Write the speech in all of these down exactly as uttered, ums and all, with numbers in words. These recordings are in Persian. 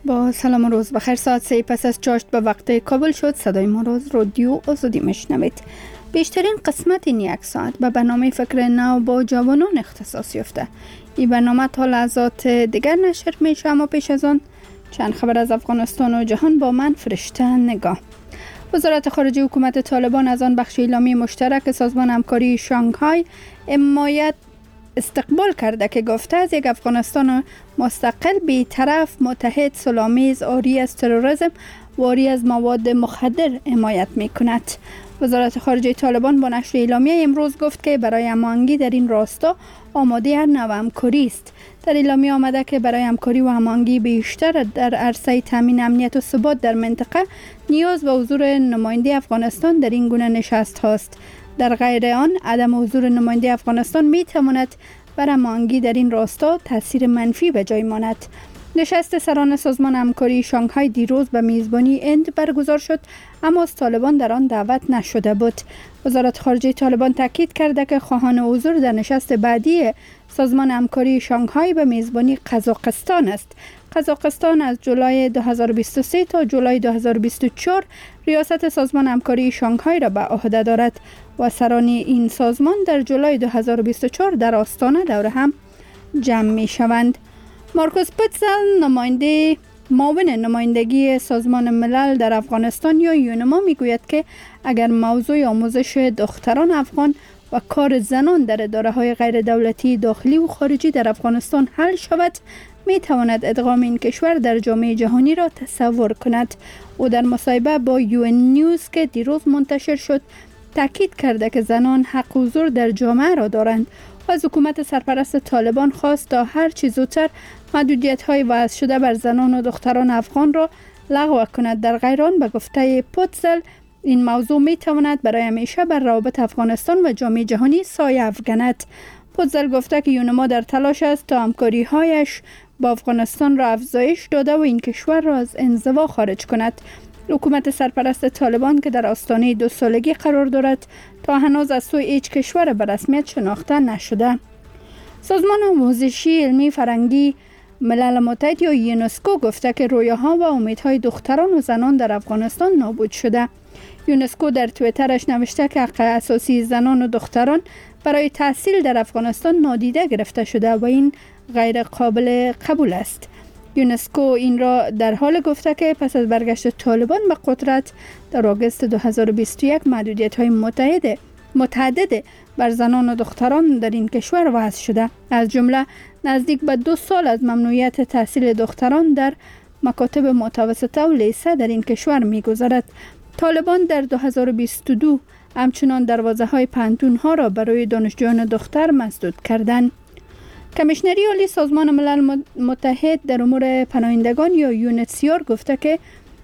با سلام و روز بخیر. ساعت سه پس از چاشت به وقت کابل شد. صدای ما روز رادیو آزادی میشنوید. بیشترین قسمت این یک ساعت به برنامه فکر نو با جوانان اختصاص یافته. این برنامه تا لحظات دیگر نشر میشه، اما پیش از آن چند خبر از افغانستان و جهان با من فرشته نگاه. وزارت خارجه حکومت طالبان از آن بخش اعلامی مشترک سازمان همکاری شانگهای حمایت استقبال کرده که گفته از یک افغانستان مستقل، بی‌طرف، متحد، صلح‌آمیز، عاری از تروریسم و عاری از مواد مخدر حمایت می‌کند. وزارت خارجه طالبان با نشر اعلامیه امروز گفت که برای هماهنگی در این راستا آماده هر نوع همکاری است. در اعلامیه آمده که برای همکاری و هماهنگی بیشتر در عرصه تامین امنیت و ثبات در منطقه نیاز به حضور نماینده افغانستان در این گونه نشست هاست. در غیر آن عدم حضور نماینده افغانستان می تواند بر هماهنگی در این راستا تاثیر منفی به جای ماند. نشست سران سازمان همکاری شانگهای دیروز به میزبانی هند برگزار شد، اما از طالبان در آن دعوت نشده بود. وزارت خارجه طالبان تاکید کرده که خواهان حضور در نشست بعدی سازمان همکاری شانگهای به میزبانی قزاقستان است. قزاقستان از جولای دو هزار و بیست و سه تا جولای دو هزار و بیست و چهار ریاست سازمان همکاری شانگهای را به عهده دارد و سران این سازمان در جولای دو هزار و بیست و چهار در آستانه دور هم جمع می شوند. مارکوس پتزل، نماینده معاون نمایندگی سازمان ملل در افغانستان یا یونما، می گوید که اگر موضوع آموزش دختران افغان و کار زنان در اداره‌های غیر دولتی داخلی و خارجی در افغانستان حل شود، می تواند ادغام این کشور در جامعه جهانی را تصور کند. او در مصاحبه با یو ان نیوز که دیروز منتشر شد تاکید کرده که زنان حق حضور در جامعه را دارند و از حکومت سرپرست طالبان خواست تا هر چه زودتر محدودیت‌های وضع شده بر زنان و دختران افغان را لغو کند. در غیر آن به گفته پوتزل این موضوع می تواند برای همیشه بر روابط افغانستان و جامعه جهانی سایه افکند. پوتزل گفته که یونما در تلاش است تا همکاری‌هایش با افغانستان را افزایش داده و این کشور را از انزوا خارج کند. حکومت سرپرست طالبان که در آستانه دو سالگی قرار دارد تا هنوز از سوی هیچ کشور به رسمیت شناخته نشده. سازمان آموزشی علمی فرهنگی ملل متحد یا یونسکو گفته که رویاها و امیدهای دختران و زنان در افغانستان نابود شده. یونسکو در توییترش نوشته که حق اساسی زنان و دختران برای تحصیل در افغانستان نادیده گرفته شده و این غیر قابل قبول است. یونسکو این را در حال گفته که پس از برگشت طالبان به قدرت در آگوست دو هزار و بیست و یک محدودیت‌های متعدد متعدد بر زنان و دختران در این کشور وضع شده. از جمله نزدیک به دو سال از ممنوعیت تحصیل دختران در مکاتب متوسطه و لیسه در این کشور می‌گذرد. طالبان در دو هزار و بیست و دو همچنان دروازه‌های پانتون‌ها را برای دانشجویان دختر مسدود کردند. کمیشنری عالی سازمان ملل متحد در امور پناهندگان یا یو ان اچ سی آر گفته که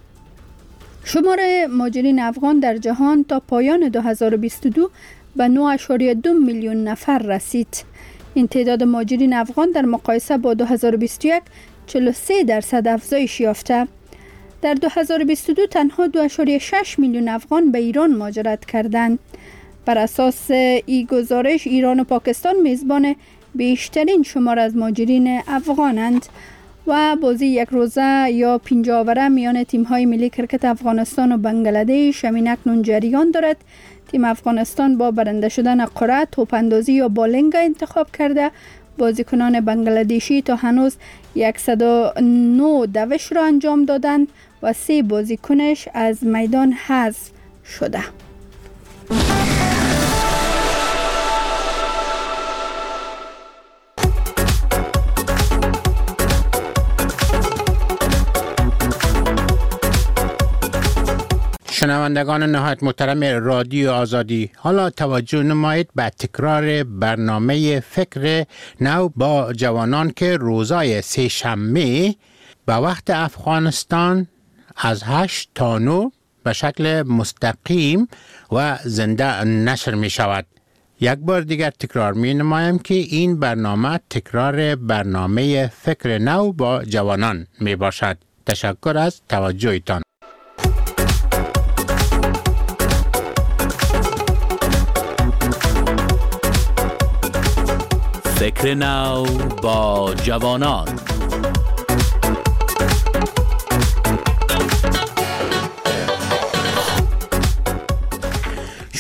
شمار مهاجرین افغان در جهان تا پایان دو هزار و بیست و دو به نه ممیز دو میلیون نفر رسید. این تعداد مهاجرین افغان در مقایسه با دو هزار و بیست و یک چهل و سه درصد افزایش یافته. در دو هزار و بیست و دو تنها دو ممیز شش میلیون افغان به ایران مهاجرت کردند. بر اساس این گزارش ایران و پاکستان میزبان بیشترین شمار از مهاجرین افغانند و بازی یک روزه یا پنجاه اوره میان تیم‌های ملی کرکت افغانستان و بنگلادش همین اکنون جریان دارد. تیم افغانستان با برنده شدن قرعه توپ‌اندازی یا بالینگ انتخاب کرده. بازیکنان بنگلادشی تا هنوز صد و نه دوش را انجام دادند و سه بازیکنش از میدان حذف شده. شنوندگان نهایت محترم رادیو آزادی، حالا توجه نمایید به تکرار برنامه فکر نو با جوانان که روزای سه شنبه به وقت افغانستان از هشت تا نه به شکل مستقیم و زنده نشر می شود. یک بار دیگر تکرار می نمایم که این برنامه تکرار برنامه فکر نو با جوانان می باشد. تشکر از توجهتان. فکر نو با جوانان.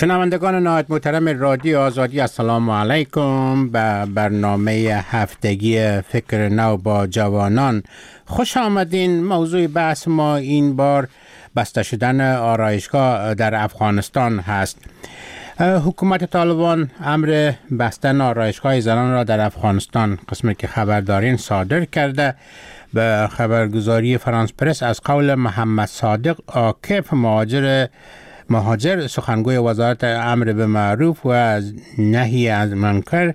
شنوندگان نهایت محترم رادیو آزادی، السلام علیکم. به برنامه هفتگی فکر نو با جوانان خوش آمدین. موضوع بحث ما این بار بسته شدن آرایشگاه در افغانستان هست. حکومت طالبان امر بستن آرایشگاه زنان را در افغانستان، قسمی که خبردارین، صادر کرده. به خبرگزاری فرانس پرس از قول محمد صادق عاکف، مهاجر مهاجر سخنگوی وزارت امر به معروف و نهی از منکر،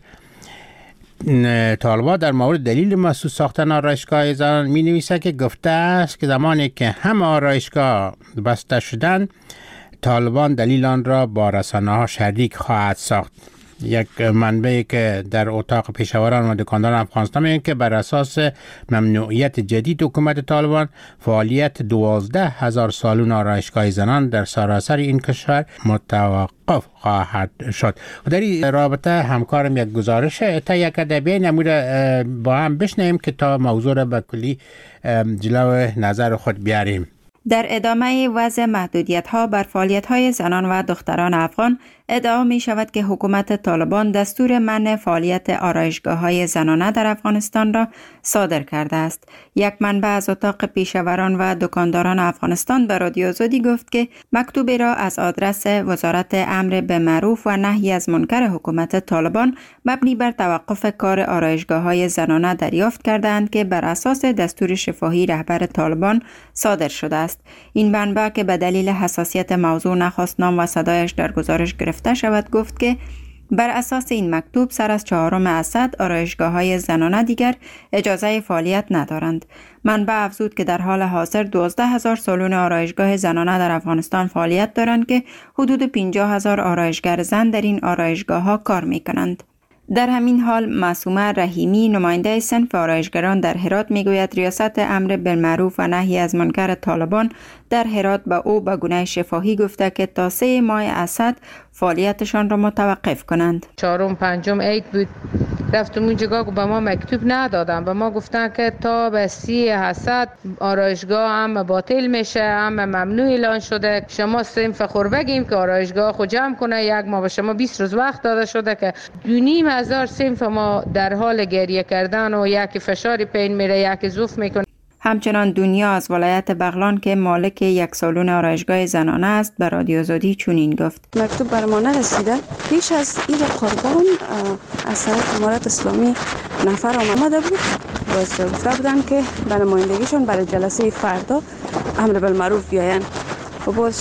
طالبان در مورد دلیل محسوس ساختن آرایشگاه زنان می نویسه که گفته است که زمانی که همه آرایشگاه بسته شدن، طالبان دلیل آن را با رسانه ها شریک خواهد ساخت. یک منبعی که در اتاق پیشوران و دکانداران افغانستان میگن که بر اساس ممنوعیت جدید حکومت طالبان، فعالیت دوازده هزار سالون آرایشگاه زنان در سراسر این کشور متوقف خواهد شد. و در این رابطه همکارم یک گزارش تهیه کرده، بیاین امروز با هم بشنویم که تا موضوع را به کلی جلو نظر خود بیاریم. در ادامه وضع محدودیت‌ها بر فعالیت‌های زنان و دختران افغان، ادعا می شود که حکومت طالبان دستور منع فعالیت آرایشگاه‌های زنانه در افغانستان را صادر کرده است. یک منبع از اتاق پیشوران و دکانداران افغانستان به رادیو آزادی گفت که مکتوبی را از آدرس وزارت امر به معروف و نهی از منکر حکومت طالبان مبنی بر توقف کار آرایشگاه‌های زنانه دریافت کردند که بر اساس دستور شفاهی رهبر طالبان صادر شده است. این منبع که به دلیل حساسیت موضوع نخواست نام و صدایش در گزارش گرفته شود، گفت که بر اساس این مکتوب سر از چهارم اسد آرایشگاه‌های زنانه دیگر اجازه فعالیت ندارند. منبع افزود که در حال حاضر دوازده هزار سالن آرایشگاه زنانه در افغانستان فعالیت دارند که حدود پنجاه هزار آرایشگر زن در این آرایشگاه‌ها کار می‌کنند. در همین حال معصومه رحیمی، نماینده صنف آرایشگران در هرات، میگوید ریاست امر بالمعروف و نهی از منکر طالبان در هرات به او به گونه شفاهی گفته که تا سه ماه اسد فعالیتشان را متوقف کنند. چهارم پنجم عید بود، رفتم اونجا به ما مکتوب ندادن، به ما گفتن که تا به سی اسد آرایشگاه هم باطل میشه، هم ممنوع اعلان شده. شما صنف خور بگیم که آرایشگاه خود جمع کنه، یک ما به شما بیست روز وقت داده شده که دو نیم هزار صنف ما در حال گریه کردن و یک فشاری پین میره، یک زوف میکنه. همچنان دنیا از ولایت بغلان که مالک یک سالن آرایشگاه زنانه است به رادیو آزادی چنین گفت: مکتوب بر ما نرسیده. پیش از این قربان از طرف امارت اسلامی نفر آمده بود، باز گفته بودن که به نمایندگیشون برای جلسه فردا امر بالمعروف بیاین و باز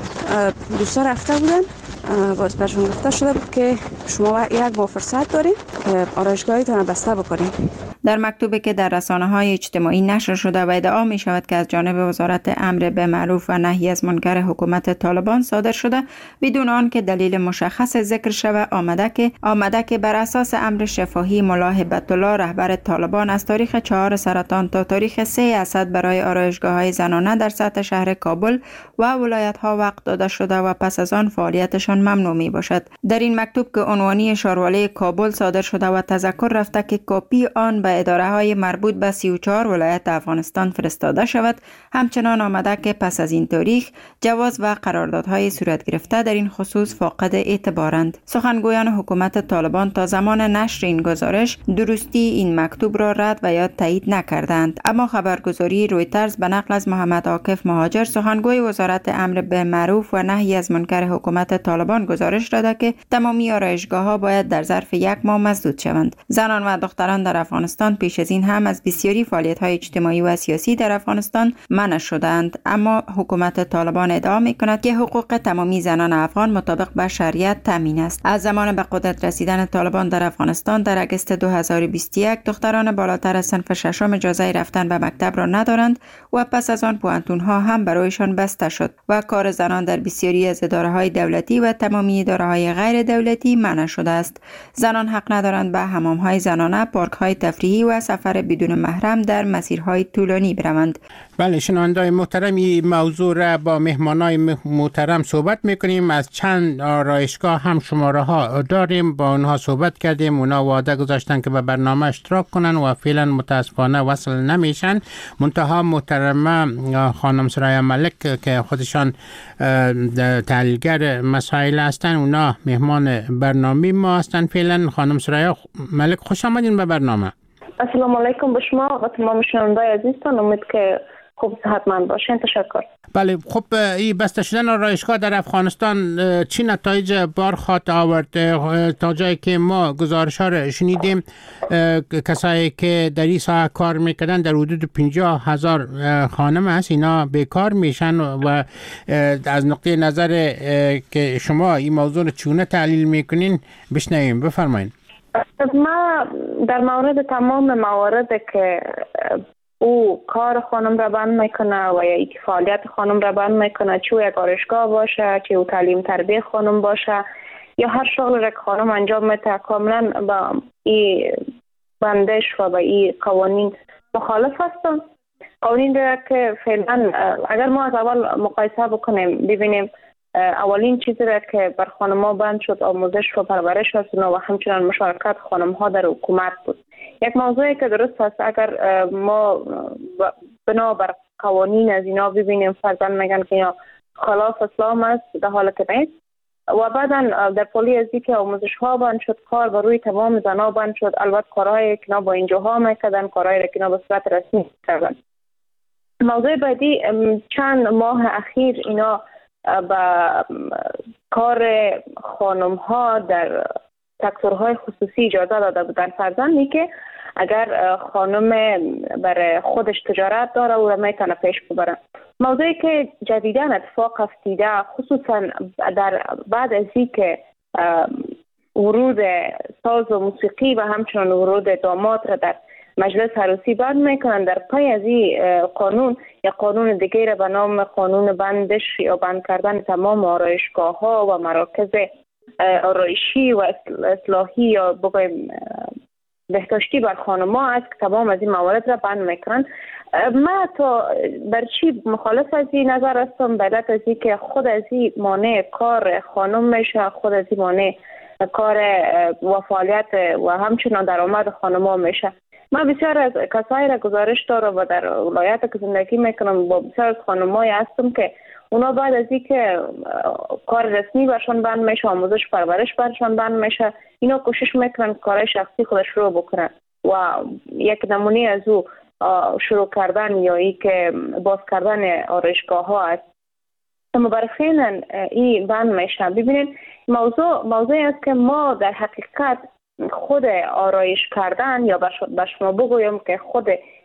دوستا رفته بودن. باز برشون گفته شده بود که شما یک ماه فرصت دارین که آرایشگاهتان بسته بکنین. در مکتوبی که در رسانه‌های اجتماعی نشر شده و ادعا می شود که از جانب وزارت امر به معروف و نهی از منکر حکومت طالبان صادر شده، بدون آن که دلیل مشخص ذکر شود، آمده که آمده که بر اساس امر شفاهی ملا هبت الله رهبر طالبان از تاریخ چهار سرطان تا تاریخ سه اسد برای آرایشگاه‌های زنانه در سطح شهر کابل و ولایت‌ها وقت داده شده و پس از آن فعالیتشان ممنوع می باشد. در این مکتوب که عنوانی شاروالی کابل صادر شده و تذکر رفته که کپی آن به اداره های مربوط به سی و چهار ولایت افغانستان فرستاده شود، همچنان آمده که پس از این تاریخ جواز و قراردادهای صورت گرفته در این خصوص فاقد اعتبارند. سخنگویان حکومت طالبان تا زمان نشر این گزارش درستی این مکتوب را رد و یا تایید نکردند، اما خبرگزاری رویترز به نقل از محمد عاکف مهاجر، سخنگوی وزارت امر به معروف و نهی از منکر حکومت طالبان، گزارش داده که تمامی آرایشگاه‌ها باید در ظرف یک ماه مسدود شوند. زنان و دختران در افغانستان پیش از این هم از بسیاری فعالیت‌های اجتماعی و سیاسی در افغانستان منع شدند، اما حکومت طالبان ادعا می‌کند که حقوق تمامی زنان افغان مطابق با شریعت تامین است. از زمان به قدرت رسیدن طالبان در افغانستان در اگست دو هزار و بیست و یک دختران بالاتر از صنف ششم اجازه رفتن به مکتب را ندارند و پس از آن پوانتون‌ها هم برایشان بسته شد و کار زنان در بسیاری از اداره‌های دولتی و تمامی اداره‌های غیر دولتی منع شده است. زنان حق ندارند به حمام‌های زنانه، پارک‌های تفریحی رانندگی و سفر بدون محرم در مسیرهای طولانی بروند. بله شنونده‌های محترم، این موضوع را با مهمانای محترم صحبت میکنیم. از چند آرایشگاه هم شماره ها داریم، با اونها صحبت کردیم. اونا وعده گذاشتن که به برنامه اشتراک کنن و فعلا متاسفانه وصل نمیشن. منتها محترمه خانم سرای ملک که خودشان تحلیلگر مسائل هستن، اونا مهمان برنامه ما هستن. فعلا خانم سرای ملک خوش آمدین به برنامه. السلام علیکم به شما و تمام شنونده‌های عزیزتان. امید که خوب صحتمند باشین. تشکر. بله خب این بسته شدن آرایشگاه در افغانستان چی نتایج برخورد آورده؟ تا جایی که ما گزارش ها را شنیدیم کسایی که در این ساحه کار میکردن در حدود پنجاه هزار خانم هست، اینا بیکار میشن و از نقطه نظر که شما این موضوع رو چونه تحلیل میکنین بشنویم. بفرمایید. ما در مورد تمام موارد که او کار خانم را بند میکنه و یا ای فعالیت خانم را بند میکنه، چه یک آرایشگاه باشه، چه او تعلیم تربیه خانم باشه یا هر شغل را که خانم انجام میده، کاملا با این بندش و با این قوانین مخالف هستن. قوانین را که فعلا اگر ما از اول مقایسه بکنیم ببینیم، اولین چیزی را که بر خانم‌ها بند شد آموزش و پرورش است و همچنان مشارکت خانم‌ها در حکومت بود. یک موضوعی که درست است، اگر ما بنا بر قوانین از اینا ببینیم فرضاً میگن که یا خلاف اسلام است، در حالی که نیست. و بعدا در پلی از که آموزش ها بند شد، کار بر روی تمام زنها بند شد. البته کارهایی که اینا با اینجاها میکردن، کارهایی که اینا به صورت رسمی کردن. موضوع بعدی، چند ماه اخیر اینا با کار خانم ها در سکتورهای خصوصی اجازه داده بودن. فرضاً که اگر خانم برای خودش تجارت داره او را میتونه پیش ببره. موضوعی که جدیداً اتفاق افتیده، خصوصاً در بعد از اینکه ورود ساز و موسیقی و همچنان ورود داماد را در مجلس عروسی بند میکنن، در پای از این قانون یا قانون دیگه به نام قانون بندش یا بند کردن تمام آرایشگاه ها و مراکز آرایشی و اصلاحی یا بگویم بهداشتی بر خانم‌ها است که تمام از این موارد را بند میکنن. ما تا بر چی مخالف از این نظر هستم؟ بعد از این که خود از این مانع کار خانم میشه، خود از این مانع کار و فعالیت و همچنان درآمد خانم‌ها میشه. من بسیار از کسایی را گزارش دارم و در ولایت که زندگی میکنم با بسیار از خانم‌هایی هستم که اونا بعد از این که کار رسمی برشان بند میشه، آموزش پرورش برشان بند میشه، اینا کوشش میکنن کارهای شخصی خودش رو بکنن و یک نمونه از او شروع کردن یا ای که باز کردن آرایشگاه ها است. اما برخینا این بند میشه. ببینید موضوع موضوعی است که ما در حقیقت خود آرایش کردن یا به شما بگویم که خود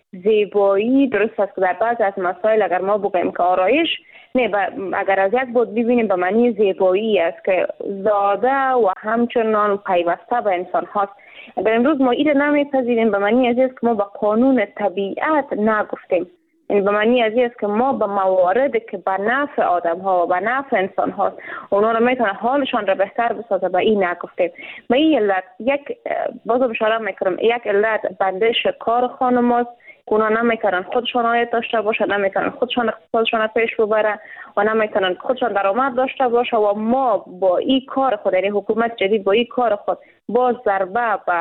زیبایی، درست است که در بعض از مسائل اگر ما بگویم که آرایش نه، اگر از یک بود ببینیم به معنی زیبایی است که زاده و همچنان پیوسته به انسان هاست. اگر امروز ما این نمیپذیریم به معنی از است که ما به قانون طبیعت نگفتیم، یعنی به معنی از است که ما به مواردی که به نفع آدم ها و به نفع انسان هاست اونا رو میتونه حالشان را بهتر بسازه به این نگفتیم. به این علت یک بازم اشاره میکنم، یک علت بندش کار خانم هاست که اونا نمیتونن خودشان آید داشته باشه، نمیتونن خودشان اقتصادشان پیش ببرن و نمیتونن خودشان درآمد داشته باشه و ما با این کار خود، یعنی حکومت جدید با این کار خود باز ضربه به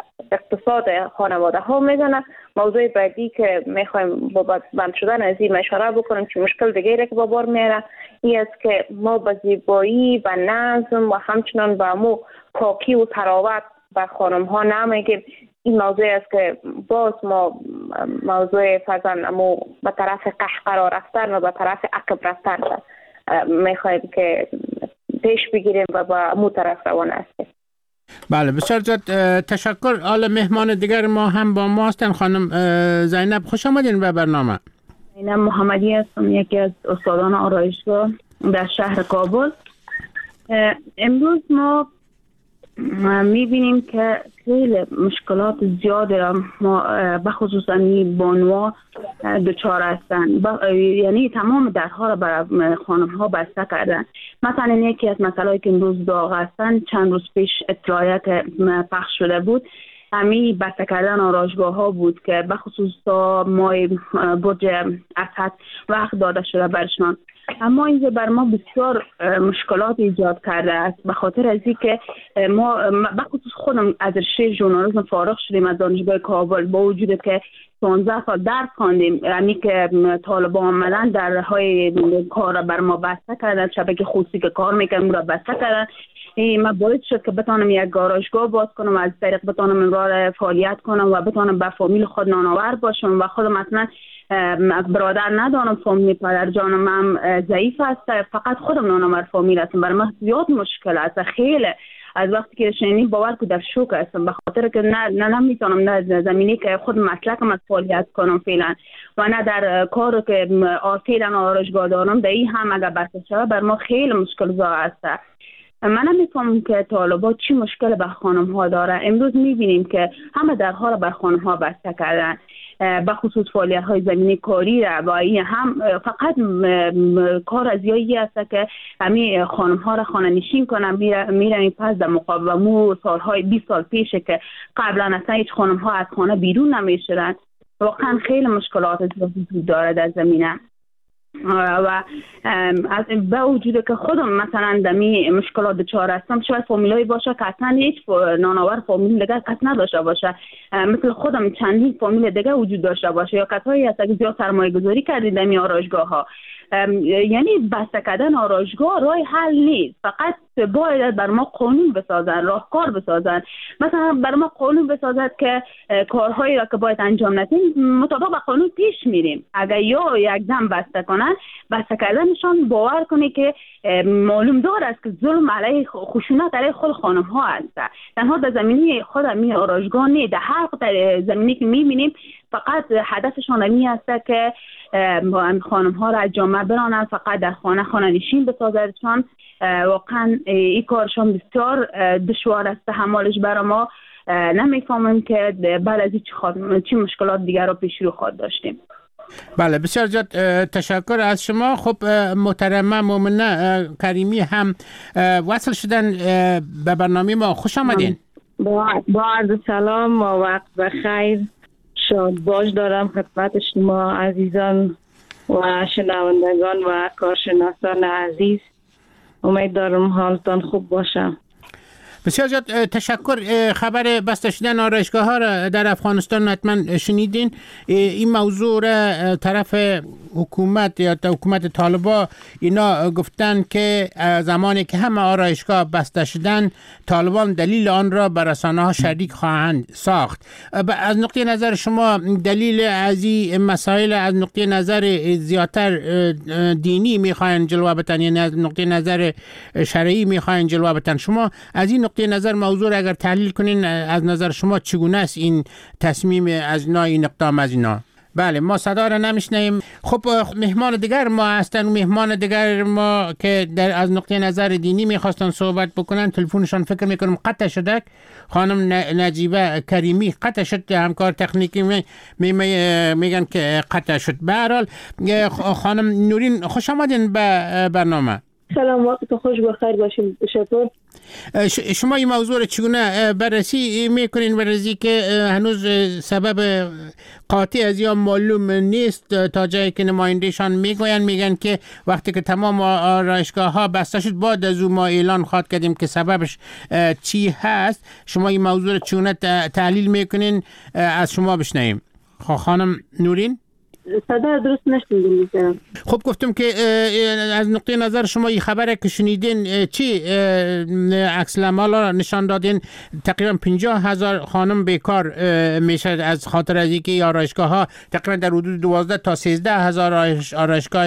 اقتصاد خانواده ها میزنه. موضوع بعدی که میخوایم با بند شدن از این اشاره بکنیم که مشکل دیگه که با بار میاره این است که ما به زیبایی و نظم و همچنان به مو پاکی و تراوت به خانم ها نمیگیم. این موضوع است که باز ما موضوع فرزن امو به طرف قهقرا رفتن و به طرف عقب رفتن میخوایم که پیش بگیریم و با امو طرف روان هستیم. بله بسیار زیاد تشکر. حالا مهمان دیگر ما هم با ما هستن. خانم زینب خوش آمدین به برنامه. زینب محمدی هستم، یکی از استادان آرایشگاه در شهر کابل. امروز ما میبینیم که خیلی مشکلات زیاد را ما بخصوص این بانوها دچار هستند، یعنی تمام درها را برای خانم ها بسته کردن. مثلا یکی از مسائلی که امروز داغ هستند، چند روز پیش اطلاعیت پخش شده بود همی بسته کردن آرایشگاه ها بود که بخصوص تا مای برج اسد وقت داده شده برشان. اما اینجا بر ما بسیار مشکلات ایجاد کرده است، به خاطر از اینکه ما بخصوص خودم از رشته ژورنالیسم فارغ شدیم از دانشگاه کابل، با وجود که پانزده سال درس خواندیم، یعنی که طالبان آمدن در های کار را بر ما بسته کردن، شبکه خصوصی که کار میکنم را بسته کردن. من باید شد که بتانم یک گاراژگاه باز کنم و از طریق بتانم را فعالیت کنم و بتانم به فامیل خود نانآور باشم و خودم اصلا برادر ندارم، فامیل پدر جانم هم ضعیف است، فقط خودم نانآور فامیل هستم. برای من زیاد مشکل است، خیلی از وقتی که شنیدم باور که در شوک هستم، به خاطر که نه نه نمیتونم نه زمینی که خود مسلکم از فعالیت کنم فعلا و نه در کار که فعلا آرایشگاه دارم، در این هم اگر برکت شود بر ما خیلی مشکل زا است. من نمیفهمم که طالبان چی مشکل به خانم ها داره. امروز میبینیم که همه درها را بر خانم ها بسته کردن، به خصوص فعالیت های زمینی کاری را، و این هم فقط کار از یایی است که همین خانم ها را خانه نشین کنن میرن پس در مقابل مو سالهای بیست سال پیشه که قبلا اصلا هیچ خانم ها از خانه بیرون نمیشدن. واقعا خیلی مشکلات وجود داره در زمینه و از به وجود که خودم مثلا دمی مشکلات دچار هستم، شاید فامیلایی باشه که اصلا هیچ نانآور فامیل دیگه کس نداشته باشه، مثل خودم چندین فامیل دیگه وجود داشته باشه، یا کسایی هست که زیاد سرمایه گذاری کردید دمی آرایشگاه ها. یعنی بسته کردن آرایشگاه راه حل نیست، فقط باید بر ما قانون بسازن، راهکار بسازن. مثلا بر ما قانون بسازد که کارهایی را که باید انجام ندیم مطابق با قانون پیش میریم. اگر یا یک دم بسته کنن، بسته کردنشان باور کنی که معلوم دار است که ظلم علیه خشونت علیه خود خانم ها است. تنها در زمینی خود می آرایشگاه نه، در هر زمینی که میبینیم فقط هدفشان می است که خانم ها را از جامعه برانند، فقط در خانه خانه نشین بسازدشان. واقعا این کارشان بسیار دشوار است تحملش برای ما. نمیفهمیم که بعد از چی مشکلات دیگر رو پیش رو خود داشتیم. بله، بسیار زیاد تشکر از شما. خب محترمه مومنه کریمی هم وصل شدن به برنامه ما. خوش آمدین. با با عرض سلام و وقت بخیر. شاد باش دارم خدمت شما عزیزان و شنوندگان و کارشناسان عزیز. امید دارم حالتان خوب باشه. بسیار زیاد تشکر. خبر بسته شدن آرایشگاه ها را در افغانستان حتما شنیدین. این موضوع را طرف حکومت یا حکومت طالبان اینا گفتن که زمانی که همه آرایشگاه بسته شدن، طالبان دلیل آن را بر رسانه ها شریک خواهند ساخت. از نقطه نظر شما دلیل از این مسائل از نقطه نظر زیادتر دینی میخواین جلوه بتن، یعنی از نقطه نظر شرعی میخواین جلوه بتن، شما از این نقطه نظر موضوع را اگر تحلیل کنین، از نظر شما چگونه است این تصمیم از اینا، این اقدام از اینا؟ بله، ما صدا را نمیشنیم. خب مهمان دیگر ما هستن، مهمان دیگر ما که در از نقطه نظر دینی میخواستن صحبت بکنن، تلفنشان فکر میکنم قطع شده. خانم نجیبه کریمی قطع شد، همکار تکنیکی می می میگن که قطع شد. به هر حال خانم نورین خوش آمدین به برنامه. سلام، وقت خوش بخیر باشین. تشکر. شما این موضوع رو چگونه بررسی میکنین؟ بررسی که هنوز سبب قاطع از یا معلوم نیست، تا جایی که نمایندهشان میگوین میگن که وقتی که تمام آرایشگاه ها بسته شد بعد از اون ما اعلان خواهد کردیم که سببش چی هست. شما این موضوع رو چگونه تحلیل میکنین؟ از شما بشنویم. خانم نورین. صدا درست نشنیدیم. خب گفتم که از نقطه نظر شما این خبره که شنیدین چی عکس العمل نشان دادین؟ تقریبا پنجاه هزار خانم بیکار میشه از خاطر از اینکه آرایشگاه ها تقریبا در حدود دوازده تا سیزده هزار آرایشگاه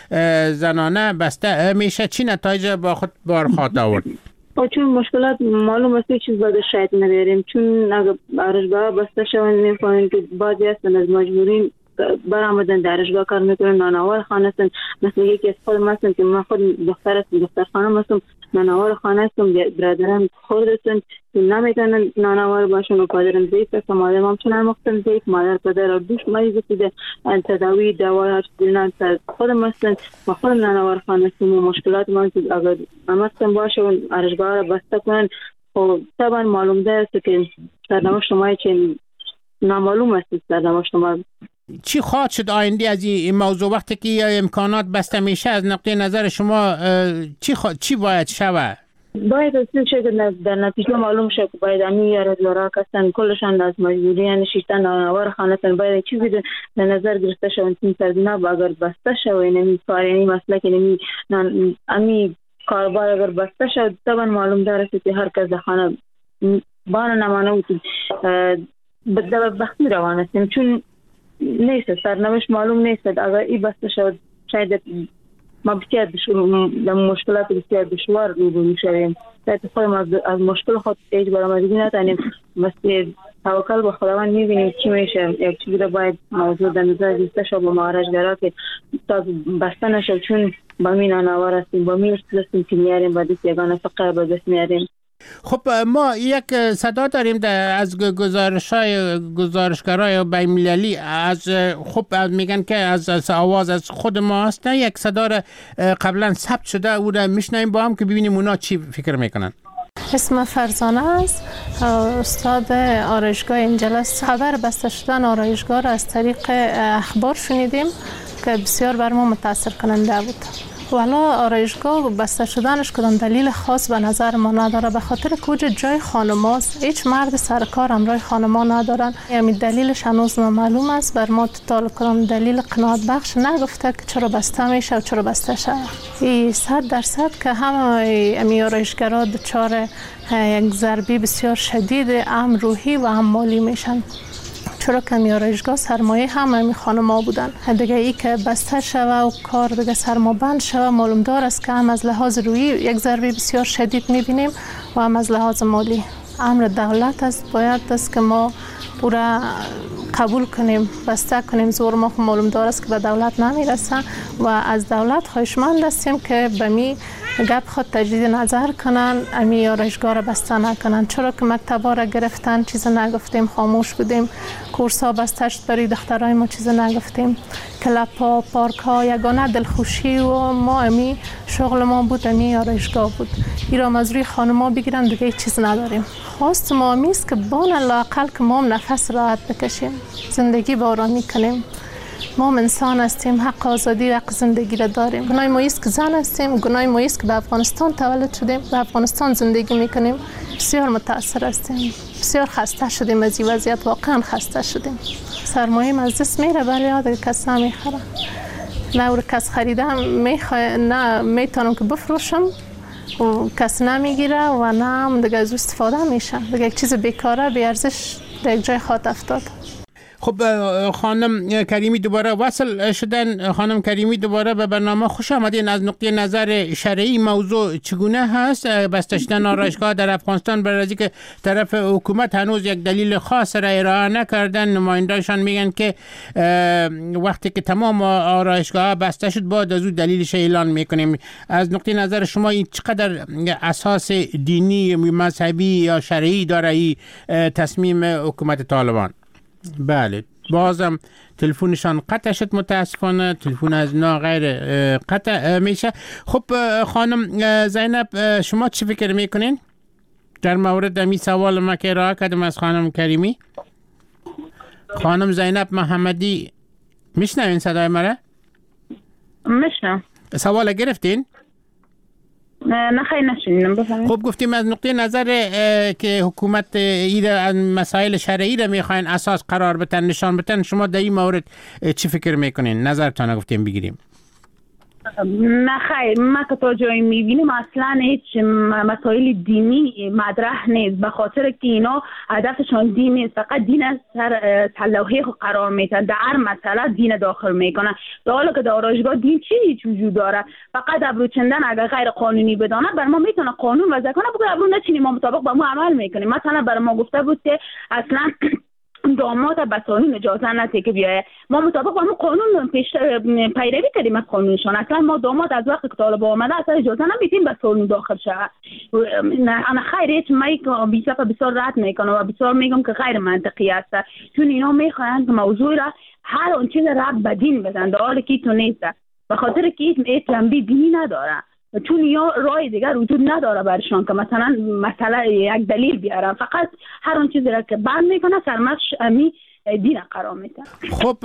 زنانه بسته میشه. چی نتایج با خود بار خواهد آورد؟ چون مشکلات معلوم است چیز بعد شاید نبریم، چون اگر آرایشگاه بسته شوند میفهمیم که بعضی هستن از مجبورین برآمدن درشگاه کار میکنن، نانآور خانه هستن. مثل یکی از خودم هستن که من خود دختر هستم، دختر خانم هستم، نانآور خانه هستم، برادرم خورد هستن که نمیتونن نانآور باشن و پدرم ضعیف است، مادرم هم چنان مختلف ضعیف، مادر پدر دوش مریض است، تداوی دوا هستن، خودم هستن و خودم نانآور خانه هستم و مشکلات ما که اگر همستن باشه و درشگاه را بسته کنن. خب طبعا معلوم است که سرنوشت ما چه نامعلوم است. سرنوشت ما چی خواهد شد آینده از این موضوع وقتی که امکانات بسته میشه؟ از نقطه نظر شما چی خوا... چی باید شود؟ باید از چه در نتیجه معلوم شه که باید امی یارا کسان کلشان از مجبوری نشیستن نانوار خانتن باید چیزی در نظر گرفته شود. این سرزناب اگر بسته شود نمی کار یعنی مسئله که نمی امی کاربار اگر بسته شود طبعا معلوم داره که هر کس در خانه بانه نمانه و به بختی روان هستیم چون نیست سرنوشت معلوم نیست. اگر این بسته شود شاید ما بسیار در مشکلات بسیار دشوار روبرو میشویم. شاید خودم از, از مشکل خود هیچ برآمدگی نتونیم. مثل توکل به خداوند میبینیم چی میشه. یک چیزی رو باید موضوع در نظر گرفته شود با مهارشگرا که تا بسته نشد چون با می نانوار هستیم با می رسیم که میاریم با دست یگانه فقر با دست میاریم. خب ما یک صدا داریم از گزارش‌های گزارشگرای بین‌المللی از خب میگن که از, از آواز از خود ما هست. نه یک صدا را قبلا ثبت شده او را میشنویم با هم که ببینیم اونا چی فکر میکنن. اسم فرزانه است، استاد آرایشگاه انجلس. خبر بسته شدن آرایشگاه را از طریق اخبار شنیدیم که بسیار بر ما متاثر کننده بود. والا آرایشگاه بسته شدنش کدام دلیل خاص به نظر ما نداره، به خاطر که اوجه جای خانماست. هیچ مرد سرکار همراه خانما ندارن. یعنی دلیلش هنوز نامعلوم است. بر ما تال کدام دلیل قناعت بخش نگفته که چرا بسته میشه و چرا بسته شه. این صد درصد که همه امی آرایشگرا دچار یک ضربه بسیار شدید هم روحی و هم مالی میشن. چرا که آرایشگاه سرمایه همه می خانم‌ها بودن. دیگه ای که بسته شوه و کار دیگه سرمابند شوه معلوم دار است که هم از لحاظ روحی یک ضربه بسیار شدید می‌بینیم و هم از لحاظ مالی. امر دولت است، باید است که ما او را قبول کنیم، بسته کنیم. زور ما معلوم دار است که به دولت نمیرسه و از دولت خواهشمند هستیم که به می گپ خود تجدید نظر کنن، امی آرایشگاه را بسته نکنن. چرا که مکتبا را گرفتن چیز نگفتیم، خاموش بودیم. کورس ها بسته شد برای دخترای ما چیز نگفتیم. کلاب ها، پارک ها، یگانه دلخوشی و ما امی شغل ما بود، امی آرایشگاه بود. ایرام از روی خانما بگیرن دیگه چیز نداریم. خواست ما امیست که بان لااقل که ما نفس راحت بکشیم، زندگی با آرامی کنیم. ما انسان هستیم، حق آزادی و حق زندگی را داریم. گناه ما است که زن هستیم، گناه ما است که به افغانستان تولد شدیم، به افغانستان زندگی میکنیم. بسیار متاثر هستیم، بسیار خسته شدیم از این وضعیت، واقعا خسته شدیم. سرمایه از دست میره ولی یاد کس نمیخره. نه او کس خریدم میخواه، نه میتونم که بفروشم و کس نمیگیره و نه هم دیگه از استفاده میشه. دیگه یک چیز بیکاره بی ارزش در یک جای خاط افتاد. خب خانم کریمی دوباره وصل شدن. خانم کریمی دوباره به برنامه خوش آمدین. از نقطه نظر شرعی موضوع چگونه هست بسته شدن آرایشگاه در افغانستان؟ برای از اینکه طرف حکومت هنوز یک دلیل خاص را ارائه نکردن، نماینده‌شان میگن که وقتی که تمام آرایشگاه بسته شد بعد از اون دلیلش اعلان میکنیم. از نقطه نظر شما این چقدر اساس دینی، مذهبی یا شرعی داره این تصمیم حکومت طالبان؟ بله بازم تلفنشان قطع شد متاسفانه. تلفن از نا غیر قطع میشه. خب خانم زینب شما چی فکر میکنین در مورد این سوال ما که ارائه کردم از خانم کریمی؟ خانم زینب محمدی میشنوین صدای مرا؟ میشنم. سوال گرفتین؟ نه خیلی نشنیدم. بفرمایید. خب گفتیم از نقطه نظر که حکومت ایره از مسائل شرعی را میخواین اساس قرار بتن، نشان بتن، شما در این مورد چی فکر میکنین؟ نظرتان گفتیم بگیریم. نه خیر، ما که تا جایی میبینیم اصلا هیچ مسائل دینی مطرح نیست، به خاطر که اینا هدفشان دین نیست، فقط دین از سر تلوحه قرار میتن، در هر مسئله دین داخل میکنن. در حالا که در آرایشگاه دین چی هیچ وجود داره؟ فقط ابرو چندن اگر غیر قانونی بدانه بر ما میتونه قانون وضع کنه، بگه ابرو نچینیم ما مطابق با ما عمل میکنیم. مثلا بر ما گفته بود که اصلا داماد به سالون اجازه نده که بیایه، ما مطابق با همون قانون پیش پیروی کردیم از قانونشان. اصلا ما داماد از وقتی که طالب آمده اصلا اجازه نمیدیم به سالون داخل شود. انا خیر هیچ مایی که بیشتر بسیار رد میکنه و بسیار میگم که غیر منطقی است، چون اینا میخواهند که موضوع را هر اون چیز رد به دین بدن، در حالی که تو نیست، به خاطر که هیچ جنبه دینی نداره. چون یا راه دیگر وجود نداره برشان که مثلا مسئله یک دلیل بیارن، فقط هر اون چیزی را که بند میکنه سرمش امی دین قرار میده. خب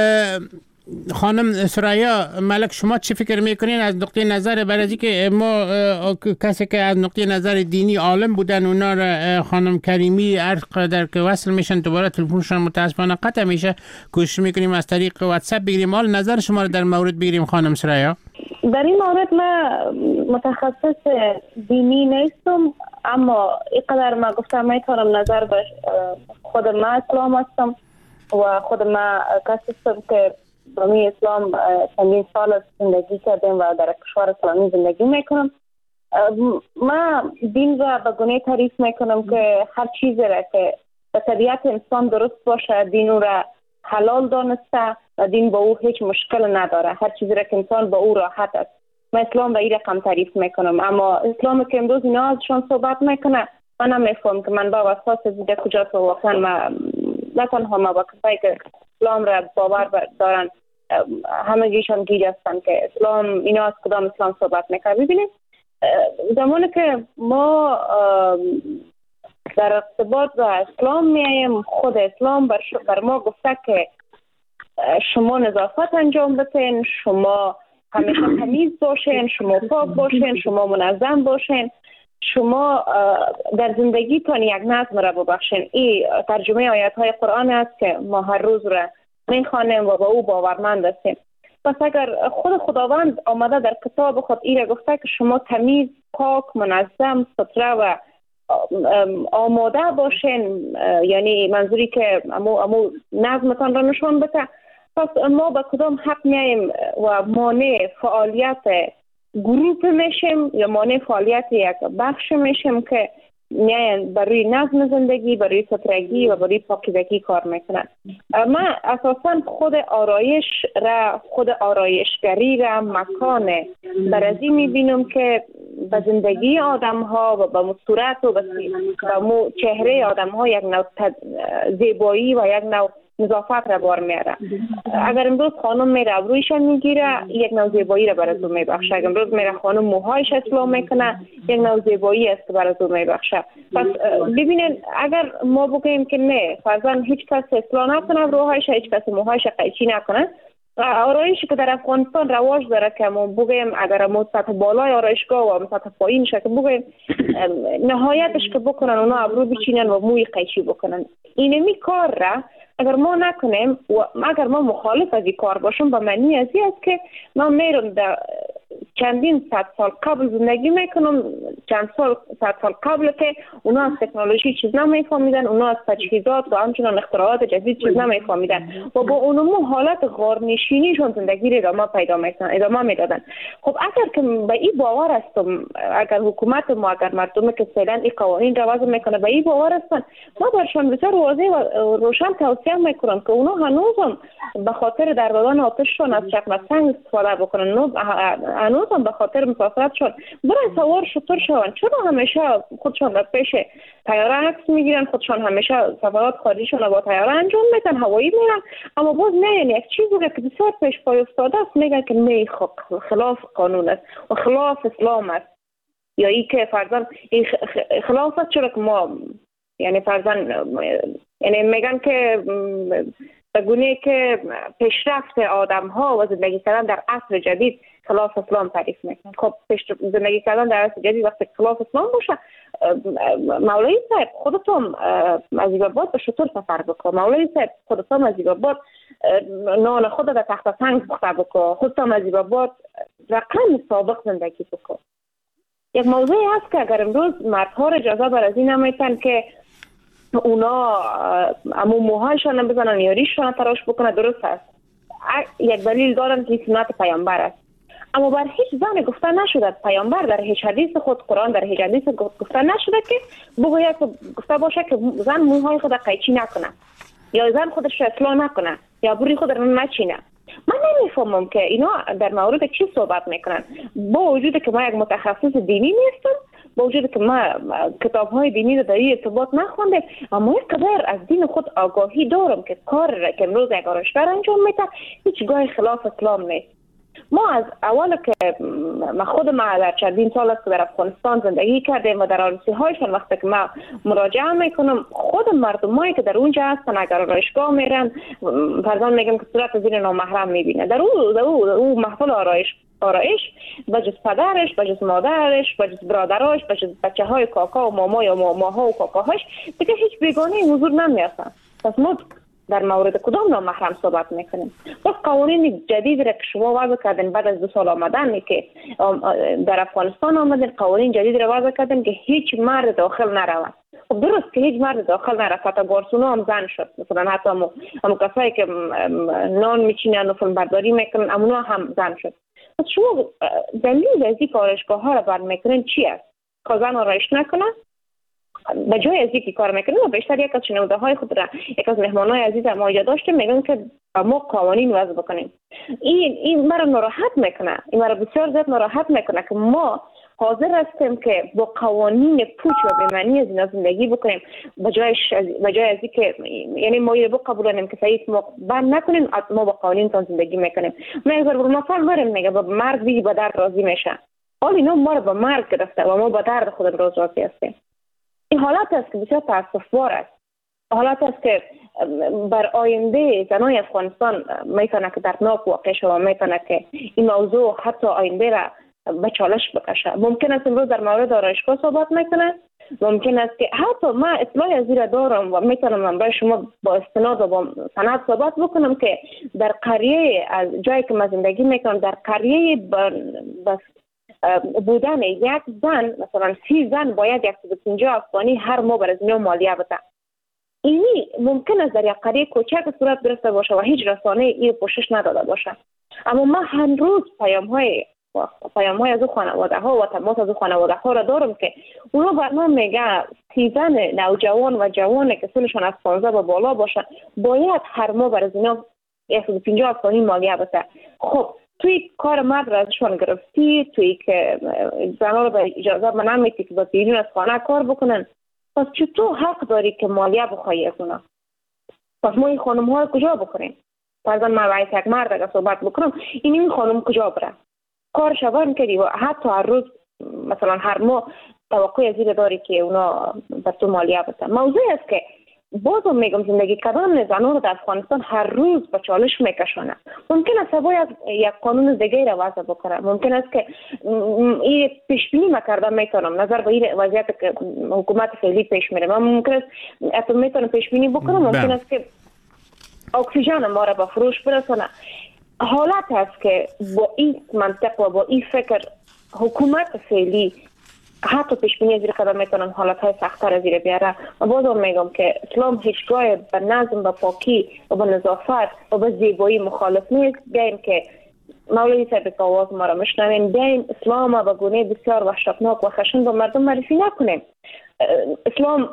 خانم سریا ملک، شما چی فکر میکنین از نقطه نظر برای که ما کسی که از نقطه نظر دینی عالم بودن اونا را خانم کریمی هر قدر که وصل میشن دوباره تلفنشون متاسفانه قطع میشه، کوشش میکنیم از طریق واتساپ بگیریم. حال نظر شما رو در مورد بگیریم خانم سریا. در این مورد من متخصص دینی نیستم، اما اینقدر ما گفتم میتونم نظر به خود ما اسلام هستم و خود ما کسی هستم که برای اسلام چندین سال زندگی کردیم و در کشور اسلامی زندگی میکنم. ما دین را به گونه تعریف میکنم که هر چیزی را که به طبیعت انسان درست باشه دین او را حلال دانسته و دین با او هیچ مشکل نداره. هر چیزی را که انسان با او راحت است. من اسلام را این رقم تعریف میکنم، اما اسلام که امروز اینا ازشان صحبت میکنه من نمیفهم که من با اساس دیده کجاست و واقعا ما نه تنها ما با کسایی که اسلام را باور دارن همگیشان گیج هستن که اسلام اینا از کدام اسلام صحبت میکنه. ببینید زمانی که ما در ارتباط با اسلام میاییم، خود اسلام بر, بر ما گفته که شما نظافت انجام بتین، شما همیشه تمیز باشین، شما پاک باشین، شما منظم باشین، شما در زندگیتان یک نظم را ببخشین. این ترجمه آیات های قرآن است که ما هر روز را میخوانیم و با او باورمند هستیم. پس اگر خود خداوند آمده در کتاب خود این را گفته که شما تمیز، پاک، منظم، ستره و آماده باشین، یعنی منظوری که امو, امو نظمتان را نشان بده، پس ما به کدام حق میاییم و مانع فعالیت گروپ میشیم یا مانع فعالیت یک بخش میشیم که میاین برای نظم زندگی، برای سترگی و برای پاکیزگی کار میکنن. من اساسا خود آرایش را، خود آرایشگری را مکان برازی میبینم که به زندگی آدم ها و به صورت و به چهره آدم ها یک نوع زیبایی و یک نوع نظافت را بار میاره. اگر امروز خانم میره ابرویشان میگیره یک نوع زیبایی را برای او میبخشه. اگر امروز میره خانم موهایش اصلاح میکنه یک نوع زیبایی است که برای او میبخشه. پس ببینید اگر ما بگیم که نه فرضاً هیچ کس اصلاح نکنه ابروهایش، هیچ کس موهایش قیچی نکنه، آرایشی که در افغانستان رواج داره که ما بگیم اگر ما سطح بالای آرایشگاه و سطح پایینش که بگیم نهایتش که بکنن اونا ابرو بچینن و موی قیچی بکنن، اینمی کار را اگر ما نکنیم و اگر ما مخالف از این کار باشیم به معنی از این است که ما میرم در چندین صد سال قبل زندگی میکنم، چند سال صد سال قبل که اونا از تکنولوژی چیز نمیفهمیدن، اونا از تجهیزات و همچنان اختراعات جدید چیز نمیفهمیدن و با اونمو حالت غارنشینیشون زندگی را ادامه پیدا میکنن، ادامه میدادن. خب اگر که به این باور هستم، اگر حکومت ما، اگر مردم که فعلا این قوانین را وضع میکنه به این باور هستن، ما برشان بسیار واضح و روشن توصیه میکنم که اونا هنوزم به خاطر در دادن آتششون از چکمه سنگ استفاده بکنن، هنوزم به خاطر مسافرتشون برای سوار شطور شون، چون همیشه خودشون را پیش طیاره عکس میگیرن، خودشون همیشه سفرات خارجیشون را با طیاره انجام میدن، هوایی میرن، اما باز نه یک چیزی که بسیار پیش پای افتاده است میگن که نه خلاف قانون است و خلاف اسلام است، یا ای که فرضاً خلاف است چرا که ما یعنی فرضاً یعنی میگن که به گونه که پیشرفت آدم ها و زندگی کردن در عصر جدید خلاف اسلام تعریف میکنن. خب زندگی کردن در عصر جدید وقتی خلاف اسلام باشه، مولوی صاحب خودتون از ایباباد به شطور سفر بکن، مولوی صاحب خودتون از ایباباد نان خود در تخت سنگ پخته بکن، خودتون از ایباباد رقم سابق زندگی بکن. یک موضوعی هست که اگر امروز مردها را اجازه بر از این نمیتن که اونا امو موهایشان بزنن یا ریششان تراش بکنه، درست است، یک دلیل دارن که سنت پیامبر است، اما بر هیچ زن گفته نشده، پیامبر در هیچ حدیث خود، قرآن در هیچ حدیث گفته نشده که بگوید گفته باشه که زن موهای خود قیچی نکنه یا زن خودش اصلاح نکنه یا بوری خود را نچینه. من نمیفهمم که اینا در مورد چی صحبت میکنن، با وجود که ما یک متخصص دینی نیستم، با وجود که ما کتاب‌های دینی رو در این ارتباط نخوندم، اما یک قدر از دین خود آگاهی دارم که کار را که امروز یک آرایشگر انجام میده هیچ گاه خلاف اسلام نیست. ما از اول که ما خود ما در چندین سال است که در افغانستان زندگی کردیم و در آرزوی هایشان وقتی که ما مراجعه میکنم، خود مردمایی که در اونجا هستن اگر آرایشگاه میرن، فرضاً میگم که صورت زیر نامحرم میبینه در او در او, او محفل آرایش آرایش بجز پدرش، بجز مادرش، بجز برادرش، بجز بچه های کاکا و ماما یا ماماها و کاکاهاش دیگه هیچ بیگانه حضور نمیافتن. پس ما در مورد کدام نامحرم صحبت میکنیم؟ بس قوانین جدید را که شما وضع کردین بعد از دو سال آمدن که در افغانستان آمدین، قوانین جدید را وضع کردین که هیچ مرد داخل نرود. خب درست که هیچ مرد داخل نرفت، حتی گارسونا هم زن شد، مثلا حتی همو, همو کسایی که نان میچینن و فیلم برداری میکنن امونا هم زن شد. پس شما دلیل از این آرایشگاه ها را بند میکنین چی است؟ که زن آرایش نکنه؟ به جای از اینکه کار میکنیم و بیشتر یک از شنونده های خود را یک از مهمانای عزیز ما اینجا داشتیم میگن که ما قوانین وضع بکنیم. این این مرا ناراحت میکنه، این مرا بسیار زیاد ناراحت میکنه که ما حاضر هستیم که با قوانین پوچ و بی‌معنی از اینا زندگی بکنیم به جایش به جای از اینکه یعنی ما رو بقبولانیم که سعید ما بند نکنیم، ما با قوانین تان زندگی میکنیم. من اگر بر مثال برم میگه با مرگ دیگه به درد راضی میشه، حال اینا ما رو به مرگ گرفته و ما با درد خود روز راضی هستیم. این حالت است که بسیار تأسف‌بار است. حالت است که بر آینده زنای افغانستان میتونه که دردناک واقع شود و میتونه که این موضوع حتی آینده را به چالش بکشه. ممکن است امروز در مورد آرایشگاه صحبت میکنه، ممکن است که حتی ما اطلاعی از این دارم و میتونم من برای شما با استناد و با سند صحبت بکنم که در قریه از جایی که ما زندگی میکنم در قریه بس بودن یک زن مثلا سی زن باید صد و پنجاه افغانی هر ماه بر از اینا مالیه بده. اینی ممکن است در یک قریه کوچک صورت گرفته باشه و هیچ رسانه این پوشش نداده باشه، اما ما هر روز پیام های پیام های از او خانواده ها و تماس از او خانواده ها را دارم که اونا بر من میگه سی زن نوجوان و جوان که سنشان از پانزده به بالا باشه باید هر ماه بر از اینا صد و پنجاه افغانی مالیه بده. خب توی کار مرد را ازشان گرفتی، توی که زنها رو به اجازه من نمیتی که با بیرون از خانه کار بکنن، پس چطور حق داری که مالیه بخوایی از اونا؟ پس ما این خانم ها رو کجا بکنیم؟ فرضاً من باید یک مرد اگر صحبت بکنم این این خانم کجا بره؟ کار شبان کردی و حتی هر روز مثلا هر ماه توقع از این داری که اونا بر تو مالیه بده. موضوعی است که بازم میگم زندگی کردن زنان در افغانستان هر روز به چالش میکشانه. ممکن است باید یک قانون دیگه را وضع بکنه، ممکن است که این پیش بینی میکردم میتونم نظر به این وضعیت که حکومت فعلی پیش میره من ممکن است اصلا میتونم پیش بینی بکنم، ممکن است که اکسیژن ما را به فروش برسانه. حالت است که با این منطق و با این فکر حکومت فعلی حتی پیش بینی زیر قدم میتونم حالت های سخت‌تر از زیر بیاره. و بازم میگم که اسلام هیچگاه به نظم، به پاکی و به نظافت و به زیبایی مخالف نیست. بیاین که مولوی صاحب که آواز ما را میشنوین، بیاین اسلام به گونه بسیار وحشتناک و خشن به مردم معرفی نکنیم. اسلام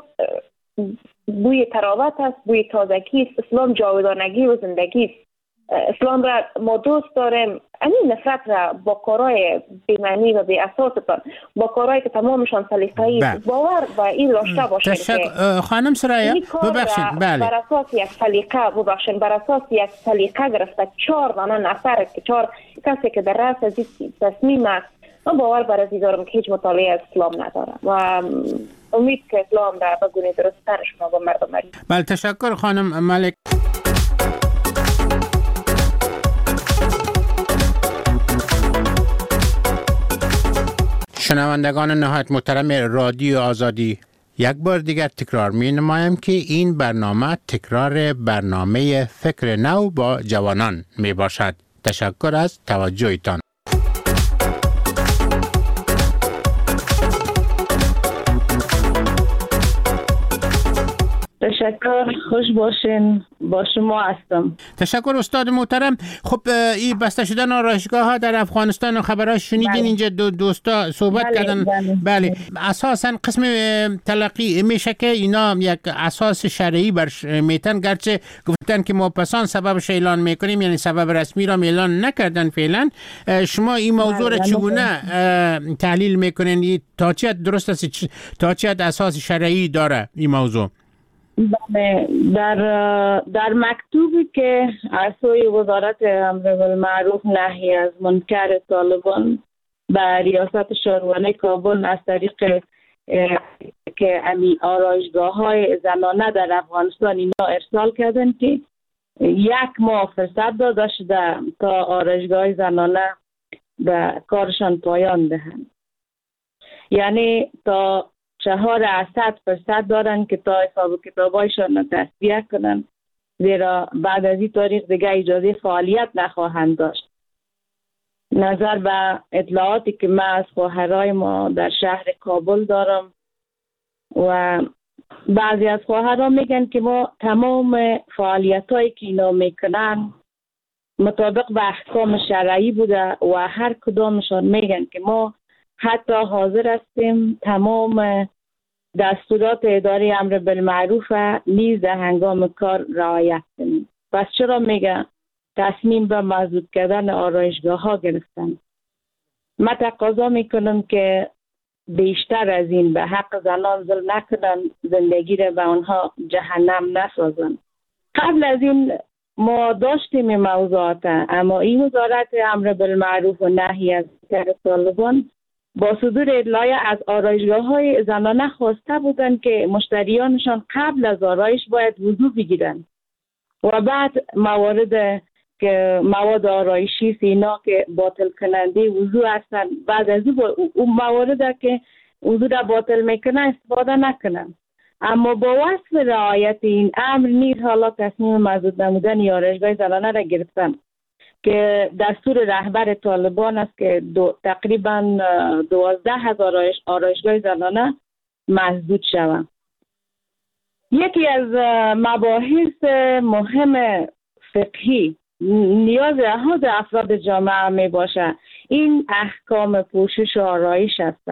بوی تراوت است، بوی تازگی است، اسلام جاودانگی و زندگی است. اسلام را ما دوست داریم. این نفرت را با کارهای بی‌معنی و بی اساستان، با کارهایی که تمامشان سلیقه‌ای باور و این داشته باشید که خانم سرایا ببخشید بله بر اساس یک سلیقه ببخشید بر اساس یک سلیقه گرفته چهار دانه نفر که چهار کسی که در رأس از این تصمیم است، من باور بر از دارم که هیچ مطالعه از اسلام ندارم و امید که اسلام را به گونه درست‌تر شما با مردم معرفی. بله تشکر خانم ملک. شنوندگان نهایت محترم رادیو آزادی، یک بار دیگر تکرار می نمایم که این برنامه تکرار برنامه فکر نو با جوانان می باشد. تشکر از توجهتان. تشکر، خوش باشین، با شما هستم. تشکر استاد محترم. خب این بسته شدن آرایشگاه ها در افغانستان و خبرهاش شنیدین. بله. اینجا دو دوستا صحبت بله. کردن بله. بله اساسا قسم تلقی میشه که اینا یک اساس شرعی برش میتن، گرچه گفتن که مبحثان سببش اعلان میکنیم، یعنی سبب رسمی را اعلان نکردن فعلا. شما این موضوع را چگونه تحلیل میکنین؟ تا چه درست است، تا چه اساس شرعی داره این موضوع؟ در در مکتوبی که از سوی وزارت امر بالمعروف نهی از منکر طالبان به ریاست شاروانه کابل از طریق که امی آرایشگاه های زنانه در افغانستان اینا ارسال کردن که یک ماه فرصت داده شده تا آرایشگاه زنانه به کارشان پایان دهند. یعنی تا چهار صد فرصت دارن که تا حساب کتابایشان تصفیه کنن، زیرا بعد از این تاریخ دیگه اجازه فعالیت نخواهند داشت. نظر به اطلاعاتی که من از خواهرای ما در شهر کابل دارم و بعضی از خواهرها میگن که ما تمام فعالیت هایی که اینا میکنن مطابق به احکام شرعی بوده و هر کدامشان میگن که ما حتی حاضر هستیم تمام دستورات اداره امر بالمعروف نیز در هنگام کار رعایت کنیم. پس چرا میگه تصمیم به محدود کردن آرایشگاه ها گرفتن؟ من تقاضا میکنم که بیشتر از این به حق زنان ظلم نکنن، زندگی را به آنها جهنم نسازن. قبل از این ما داشتیم این موضوعات، اما این وزارت امر بالمعروف و نهی از منکر طالبان با صدور اطلاع از آرایشگاه های زنانه خواسته بودند که مشتریانشان قبل از آرایش باید وضو بگیرن و بعد موارد که مواد آرایشی سینا که باطل کننده وضو هستند، بعد از اون موارد که وضو را باطل میکنه استفاده نکنن. اما با وصف رعایت این امر نیز حالا تصمیم محدود نمودن آرایشگاه زنانه را گرفتن که دستور رهبر طالبان است که دو تقریبا دوازده هزار آرایش آرایشگاه زنانه محدود شوند. یکی از مباحث مهم فقهی نیاز احد افراد جامعه می باشه این احکام پوشش و آرایش است.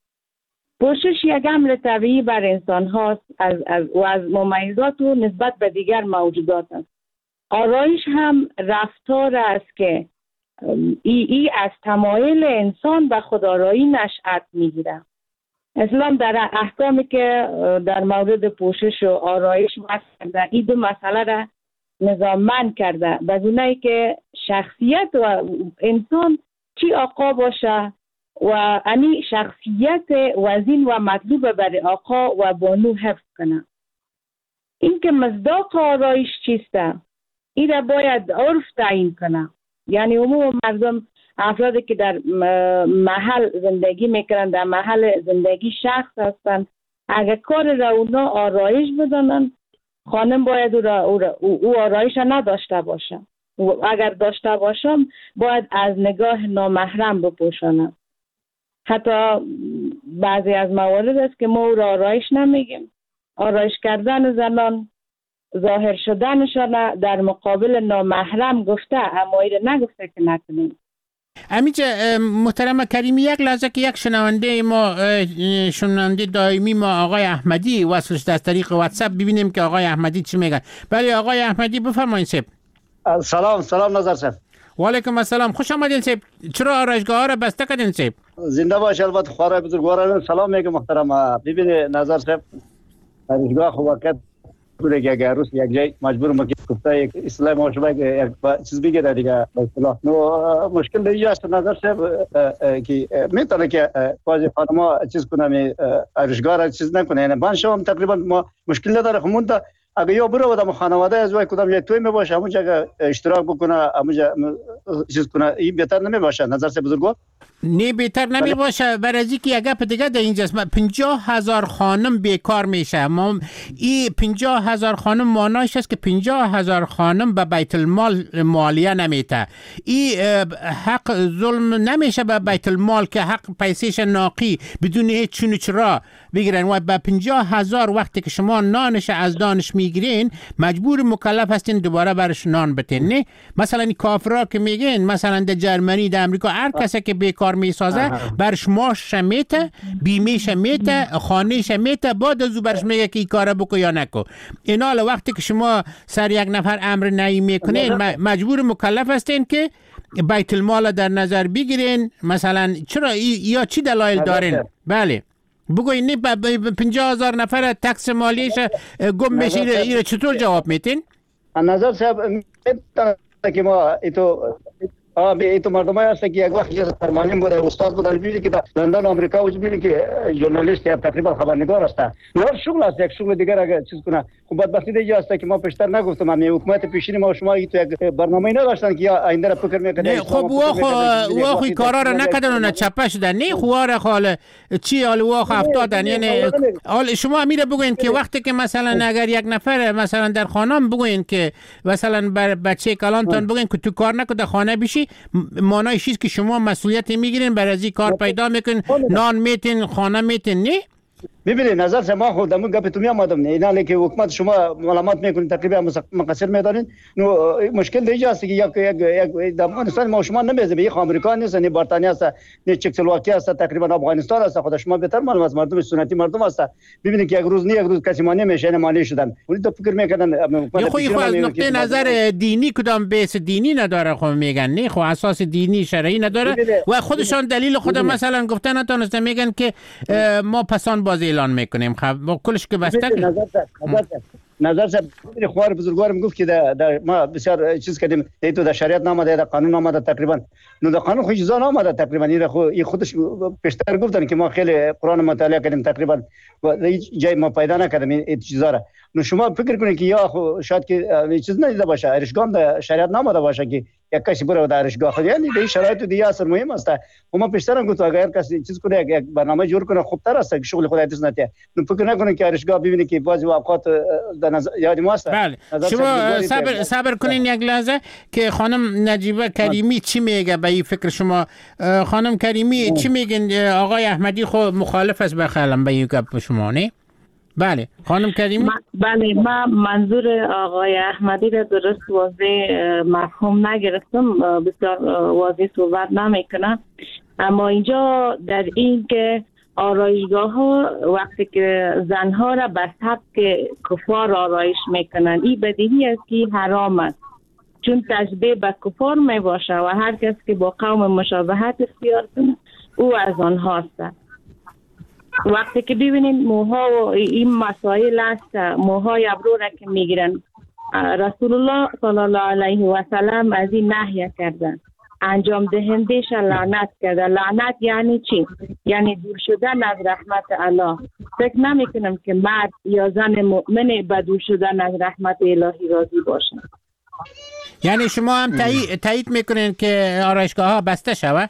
پوشش یک امر طبیعی بر انسان هاست از, از و از ممیزات و نسبت به دیگر موجودات است. آرایش هم رفتار است که ای, ای از تمایل انسان به خودآرایی نشأت میگیره. اسلام در احکامی که در مورد پوشش و آرایش وضع این دو مسئله را نظاممند کرده، بدونه که شخصیت و انسان چی آقا باشه و انی شخصیت وزین و مطلوب بر آقا و بانو حفظ کنه. این که مصداق آرایش چیسته این را باید عرف تعیین کنه. یعنی عموم مردم افرادی که در محل زندگی میکنن، در محل زندگی شخص هستن، اگر کار را اونا آرایش بدانن، خانم باید او, را، او, را، او آرایش را نداشته باشه. اگر داشته باشم باید از نگاه نامحرم بپوشانم. حتی بعضی از موارد است که ما او را آرایش نمیگیم. آرایش کردن زنان، ظاهر شدنشان در مقابل نامحرم گفته، اما ایره نگفته که نکنیم. امیجا محترم کریمی، یک لحظه که یک شنونده ما شنونده دائمی ما آقای احمدی وصلش از طریق واتساپ ببینیم که آقای احمدی چی میگن. بله آقای احمدی بفرمایید صاحب. سلام سلام نظر صاحب. و علیکم السلام، خوش آمدین صاحب. چرا آرایشگاه ها را بسته کردین صاحب؟ زنده باش. البته خوارای بزرگواران سلام میگم محترم. ببین نظر صاحب، آرایشگاه خو وقت بوده که اگر روز یک جای مجبور مکی گفته یک اسلام ماشوبه که یک چیز بگیره دیگه به اصطلاح نو مشکل دیگه است. نظر صاحب که میتونه که بعضی خانم‌ها چیز کنه آرایشگاه را چیز نکنه. یعنی من شما تقریبا ما مشکل نداره. خمون تا اگه یا برو و خانواده از وای کدام جای توی می باشه همونجا اشتراک بکنه، همونجا چیز کنه، این بهتر نمی باشه نظر صاحب بزرگوار؟ نه بهتر نمی باشه. برای از اینکه یک گپ دیگه در اینجاست، پنجاه هزار خانم بیکار میشه. ما این پنجاه هزار خانم معناش است که پنجاه هزار خانم به بیت المال مالیه نمیته. این حق ظلم نمیشه به بیت المال که حق پیسش ناقی بدون هیچ چون چرا بگیرن و به پنجاه هزار وقتی که شما نانش از دانش میگیرین مجبور مکلف هستین دوباره برش نان بتین. نه مثلا کافرها که میگن مثلا در جرمنی در امریکا هر کسی که بیکار میسازه برش ماش میته، بیمهش میته، خانهش میته، بعد از او برش میگه که این کارو بکو یا نکو. اینا وقتی که شما سر یک نفر امر نهی میکنین مجبور مکلف هستین که بیت المال در نظر بگیرین. مثلا چرا یا چی دلایل دارین؟ بله بگوین نه پنجاه هزار نفر تکس مالیش گم میشه، اینو چطور جواب میتین؟ نظر صاحب که ما ایتو آ به ایتو مردم هست که یک وقت یه فرمانی بود استاد بود البته که در لندن آمریکا وجود میگه که ژورنالیست یا تقریبا خبرنگار است. نه شغل است، یک شغل دیگر اگر چیز کنه. خب بدبختی دیگه است که ما پیشتر نگفتم، همین حکومت پیشین ما شما تو یک برنامه نداشتن که آینده را فکر میکنه. خب وا خو وا خو کارا را نکردن و نه چپه شدن، نه خواره خاله چی حال وا خو افتادن. یعنی حال شما میره بگوین که وقتی که مثلا اگر یک نفر مثلا در خانه بگوین که مثلا بر بچه کلانتون بگوین که تو کار نکنه خانه بشی، معنای چیز که شما مسئولیت میگیرین برای از این کار پیدا میکنین، نان میتین، خانه میتین. نه ببینید نظر ما خود دمون گپ تو می آمدم نه اینا که حکومت شما معلومات میکنین تقریبا مقصر میدارین. نو مشکل دیگه است که یک یک یک افغانستان ما شما نمیزه، یک آمریکا نیست، نه بریتانیا است، نه چکسلواکیه است، تقریبا افغانستان است. خود شما بهتر معلوم است، مردم سنتی مردم است. ببینید که یک روز نه یک روز کسی مانع میشه، نه مانع شدن. ولی تو فکر میکنن خو خو از نقطه نظر دینی کدام بیس دینی نداره، خو میگن نه خو اساس دینی شرعی نداره و خودشان دلیل خود مثلا گفتن نتونسته میگن که ما پسان بازی اعلان میکنیم. خب کلش که بسته نظر نظر صاحب خوار بزرگوارم گفت که در ما بسیار چیز کردیم، تو در شریعت نامده، در قانون نامده تقریبا. نو در قانون خود چیزا نامده تقریبا. این خود این خودش پیشتر گفتن که ما خیلی قرآن مطالعه کردیم تقریبا و جای ما پیدا نکردیم این چیزا را. نو شما فکر کنید که یا شاید که چیز ندیده باشه، ارشگاه در شریعت نامده باشه که یک کسی بره در ارشگاه خود. یعنی این شرایط دیگه اصلا مهم است. ما پیشتر هم گفتم اگر کسی چیز کنه یک برنامه جور کنه خوب تر است که شغل خود ادرس نته. نو فکر نکنید که ارشگاه ببینید که بعضی اوقات یادی ما است. بله شما صبر صبر کنین یک لحظه که خانم نجیبه کریمی چی میگه به این فکر شما. خانم کریمی چی میگن؟ آقای احمدی خو مخالف است بخالم به این گپ شما نه؟ بله خانم کریمی. بله من منظور آقای احمدی را درست واضح مفهوم نگرفتم، بسیار واضح صحبت نمیکنم. اما اینجا در این که آرایشگاه ها وقتی که زنها را به سبک کفار آرایش میکنن، این بدیهی است که حرام است، چون تشبیه به کفار می باشه و هر کس که با قوم مشابهت اختیار کنه او از آنها است. وقتی که ببینید موها و این مسائل است، موهای ابرو را که میگیرن، رسول الله صلی الله علیه و سلم از این نهی کردن، انجام دهندش لعنت کرده. لعنت یعنی چی؟ یعنی دور شدن از رحمت الله. فکر نمی کنم که مرد یا زن مؤمن به دور شدن از رحمت الهی راضی باشن. یعنی شما هم تایید میکنین که آرایشگاه ها بسته شود؟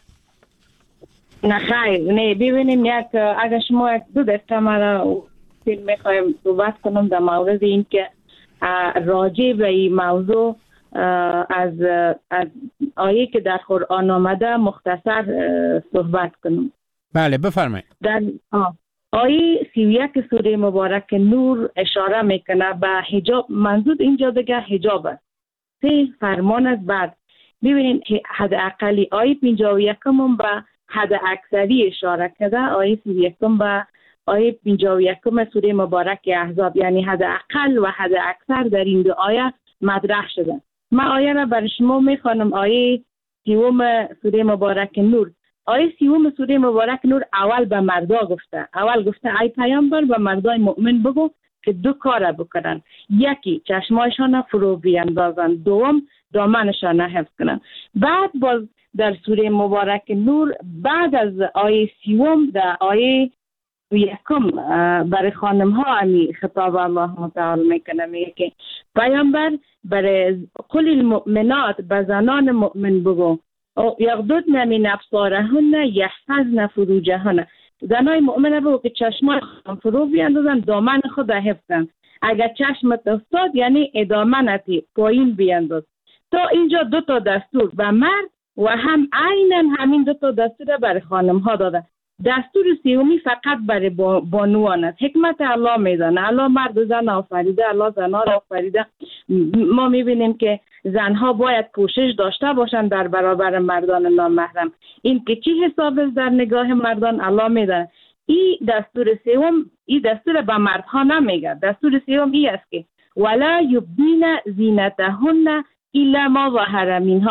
نه خیر، نه ببینیم یک اگر شما یک دو دسته مرا فیلم میخوایم صحبت کنم در مورد این که راجع به این موضوع از از آیه که در قرآن آمده مختصر صحبت کنم. بله بفرمایید. در آیه سی و یک سوره مبارک نور اشاره میکنه به حجاب. منظور اینجا دیگه حجاب است. سه فرمان از بعد ببینید حداقل آیه پنجاه و یکم به حد اکثری اشاره کرده، آیه سی و یکم به آیه پنجاه و یکم سوره مبارک احزاب، یعنی حد اقل و حد اکثر در این دو آیه مطرح شده. من آیه را برای شما میخوانم. آیه سیوم سوره مبارک نور. آیه سیوم سوره مبارک نور اول به مردا گفته. اول گفته ای پیامبر به مردای مؤمن بگو که دو کار بکنن، یکی چشمایشان فرو بیندازن، دوم دامنشان حفظ کنن. بعد باز در سوره مبارک نور بعد از آیه سیوم در آیه یکم برای خانم ها امی خطاب الله متعال میکنه، میگه که پیامبر برای کل المؤمنات به زنان مؤمن بگو یغضضن من ابصارهن یحفظن فروجهن. زنای مؤمنه بگو که چشمای خود فرو بیاندازن، دامن خود حفظ کنن. اگر چشمت افتاد یعنی دامنتی پایین بیانداز. تا اینجا دو تا دستور به مرد و هم عیناً همین دو تا دستور برای خانم ها داده. دستور سیومی فقط برای بانوان است. حکمت الله میدانه. الله مرد و زن آفریده، الله زنها را آفریده. ما میبینیم که زنها باید کوشش داشته باشند در برابر مردان نامحرم. این که چی حساب است در نگاه مردان الله میدانه. این دستور سیوم، این دستور به مردها نمیگه. دستور سیوم این است که ولا یبدین زینتهن الا ما ظهر منها.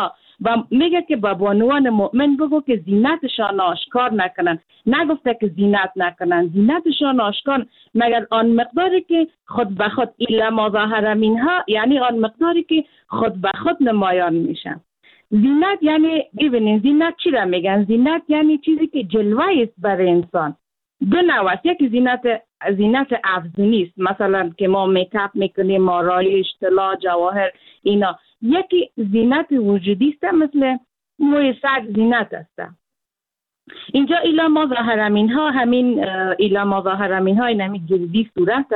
و میگه که به بانوان مؤمن بگو که زینتشان آشکار نکنن. نگفته که زینت نکنن، زینتشان آشکار مگر آن مقداری که خود به خود الا ما ظهر منها، یعنی آن مقداری که خود به خود نمایان میشن. زینت یعنی ببینید زینت چی را میگن؟ زینت یعنی چیزی که جلوه است برای انسان. دو نوع است. یکی زینت زینت افزونی است، مثلا که ما میکاپ میکنیم، آرایش، طلا، جواهر اینا. یکی زینت وجودی است، مثل موی سگ زینت است. اینجا الا ما ظهر منها، همین الا ما ظهر منها این همین جلدی صورت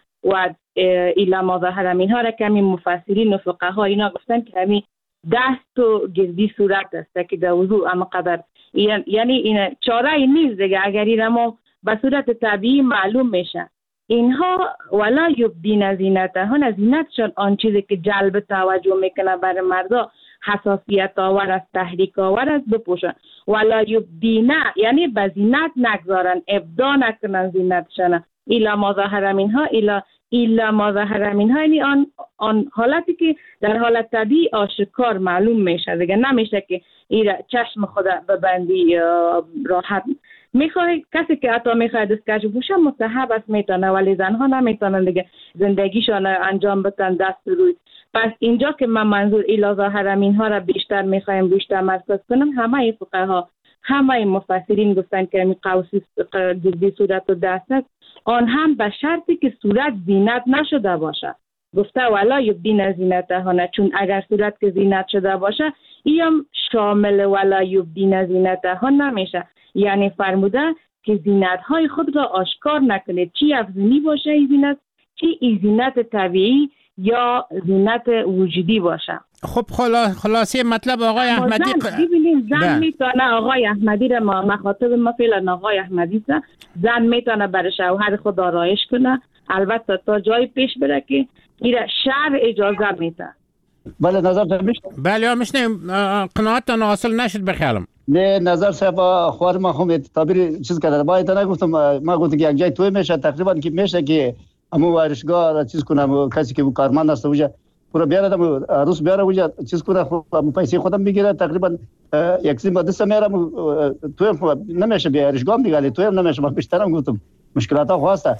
و الا ما ظهر منها را که همین مفسرین و فقها اینا گفتن که همین دست و گردی صورت است که در وضوع اما قدر، یعنی این چاره ای نیست دیگه. اگر این ما به صورت طبیعی معلوم میشه اینها ولا یبدین زینتهن، زینتشان آن چیزی که جلب توجه میکنه برای مردا، حساسیت آور است، تحریک آور است، بپوشن. ولا یبدین یعنی به زینت نگذارن، ابدا نکنن زینتشان. الا ما ظهر منها، الا الا ما ظهر منها یعنی آن آن حالتی که در حالت طبیعی آشکار معلوم میشه دیگه. نمیشه که این چشم خود ببندی راحت. میخوای کسی که حتی میخواد دستکش بپوشه مستحب است، میتونه، ولی زنها نمیتونن دیگه زندگیشان انجام بدن دست روی. پس اینجا که من منظور الا ظاهر منها را بیشتر میخوایم بیشتر مرکز کنم، همه فقها همه مفسرین گفتن که این قوسی گردی صورت و دست است، آن هم به شرطی که صورت زینت نشده باشه. گفته ولا یبدین زینتهن، چون اگر صورت که زینت شده باشه این شامل ولا یبدین زینتهن نمیشه. یعنی فرموده که زینت های خود را آشکار نکنه، چی افزونی باشه این زینت، چی این زینت طبیعی یا زینت وجودی باشه. خب خلا خلاصه مطلب آقای احمدی ببینیم زن میتونه، آقای احمدی را ما مخاطب ما فعلا آقای احمدی است، زن میتونه برای شوهر خود آرایش کنه، البته تا جای پیش بره که این شرع اجازه میده. بله نظر میشنم. بله میشنم. قناعتتان حاصل نشد بخیالم. نه نظر صاحب خوار ما هم تعبیر چیز کرده، باید نگفتم، ما گفتم که یک جای توی میشه تقریبا که میشه که امو ورشگاه را چیز کنم، کسی که کارمند است وجا پورا بیارم عروس بیاره وجا چیز کنه، خب پیسه خودم بگیره، تقریبا یک سیم دست میرم توی نمیشه بیارشگاه دیگه، توی نمیشه. ما بیشترم گفتم مشکلات ها خواسته.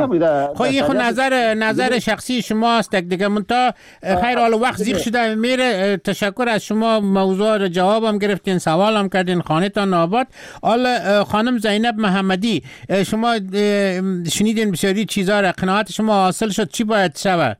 خب این خود نظر نظر شخصی شماست دیگه. منتها خیر حال وقت زیغ شده میره. تشکر از شما، موضوع جوابم گرفتین، سوالم کردین، خانه تان آباد. حالا خانم زینب محمدی، شما شنیدین بسیاری چیزا را، قناعت شما حاصل شد، چی باید شود؟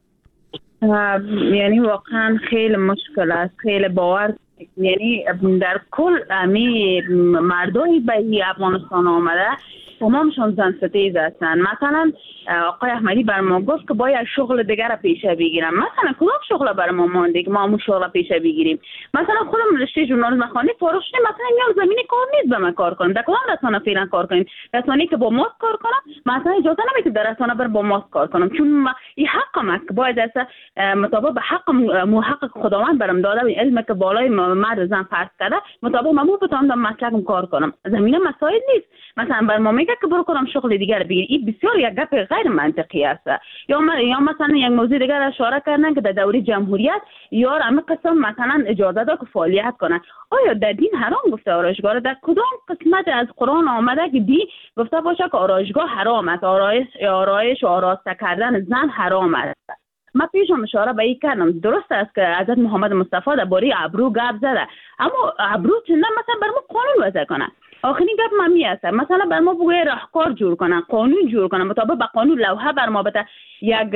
یعنی واقعا خیلی مشکل است، خیلی باور، یعنی در کل امی مردمی به افغانستان آمده تمامشون زن ستیز هستن. مثلا آقای احمدی بر ما گفت که باید شغل دیگر پیشه بگیرم. مثلا کدام شغل بر ما مونده که ما همون شغل پیشه بگیریم؟ مثلا خودم رشته ژورنالیسم خوندم، فارغ شدم، مثلا میام زمین کار نیست به من کار کنم، در کدام رسانه فعلا کار کنیم؟ رسانه‌ای که با ماست کار کنم، مثلا اجازه نمیده در رسانه بر با ماست کار کنم، چون این حقم است که باید است مطابق به حق محقق خداوند برام داده، علمی که بالای مرد زن فرض کرده، مطابق من بتونم مسلکم کار کنم. زمینه مسائل نیست. مثلا بر ما میگه که برو کنم شغل دیگر بگیر، این بسیار یک گپ غیر منطقی است. یا یا مثلا یک موضوع دیگر اشاره کردن که در دوره جمهوریت یار همه قسم مثلا اجازه داد که فعالیت کنن. آیا در دین حرام گفته آرایشگاه؟ در کدام قسمت از قرآن آمده که دی گفته باشه که آرایشگاه حرام است، آرایش آرایش و آراسته کردن زن حرام است؟ ما پیشم اشاره به این کردم، درست است که حضرت محمد مصطفی درباره ابرو گپ زده، اما ابرو چه مثلا بر ما قانون وضع کنه. آخرین گپ ممی است، مثلا بر ما بگوی راهکار جور کنن، قانون جور کنن، مطابق به قانون لوحه بر ما بده، یک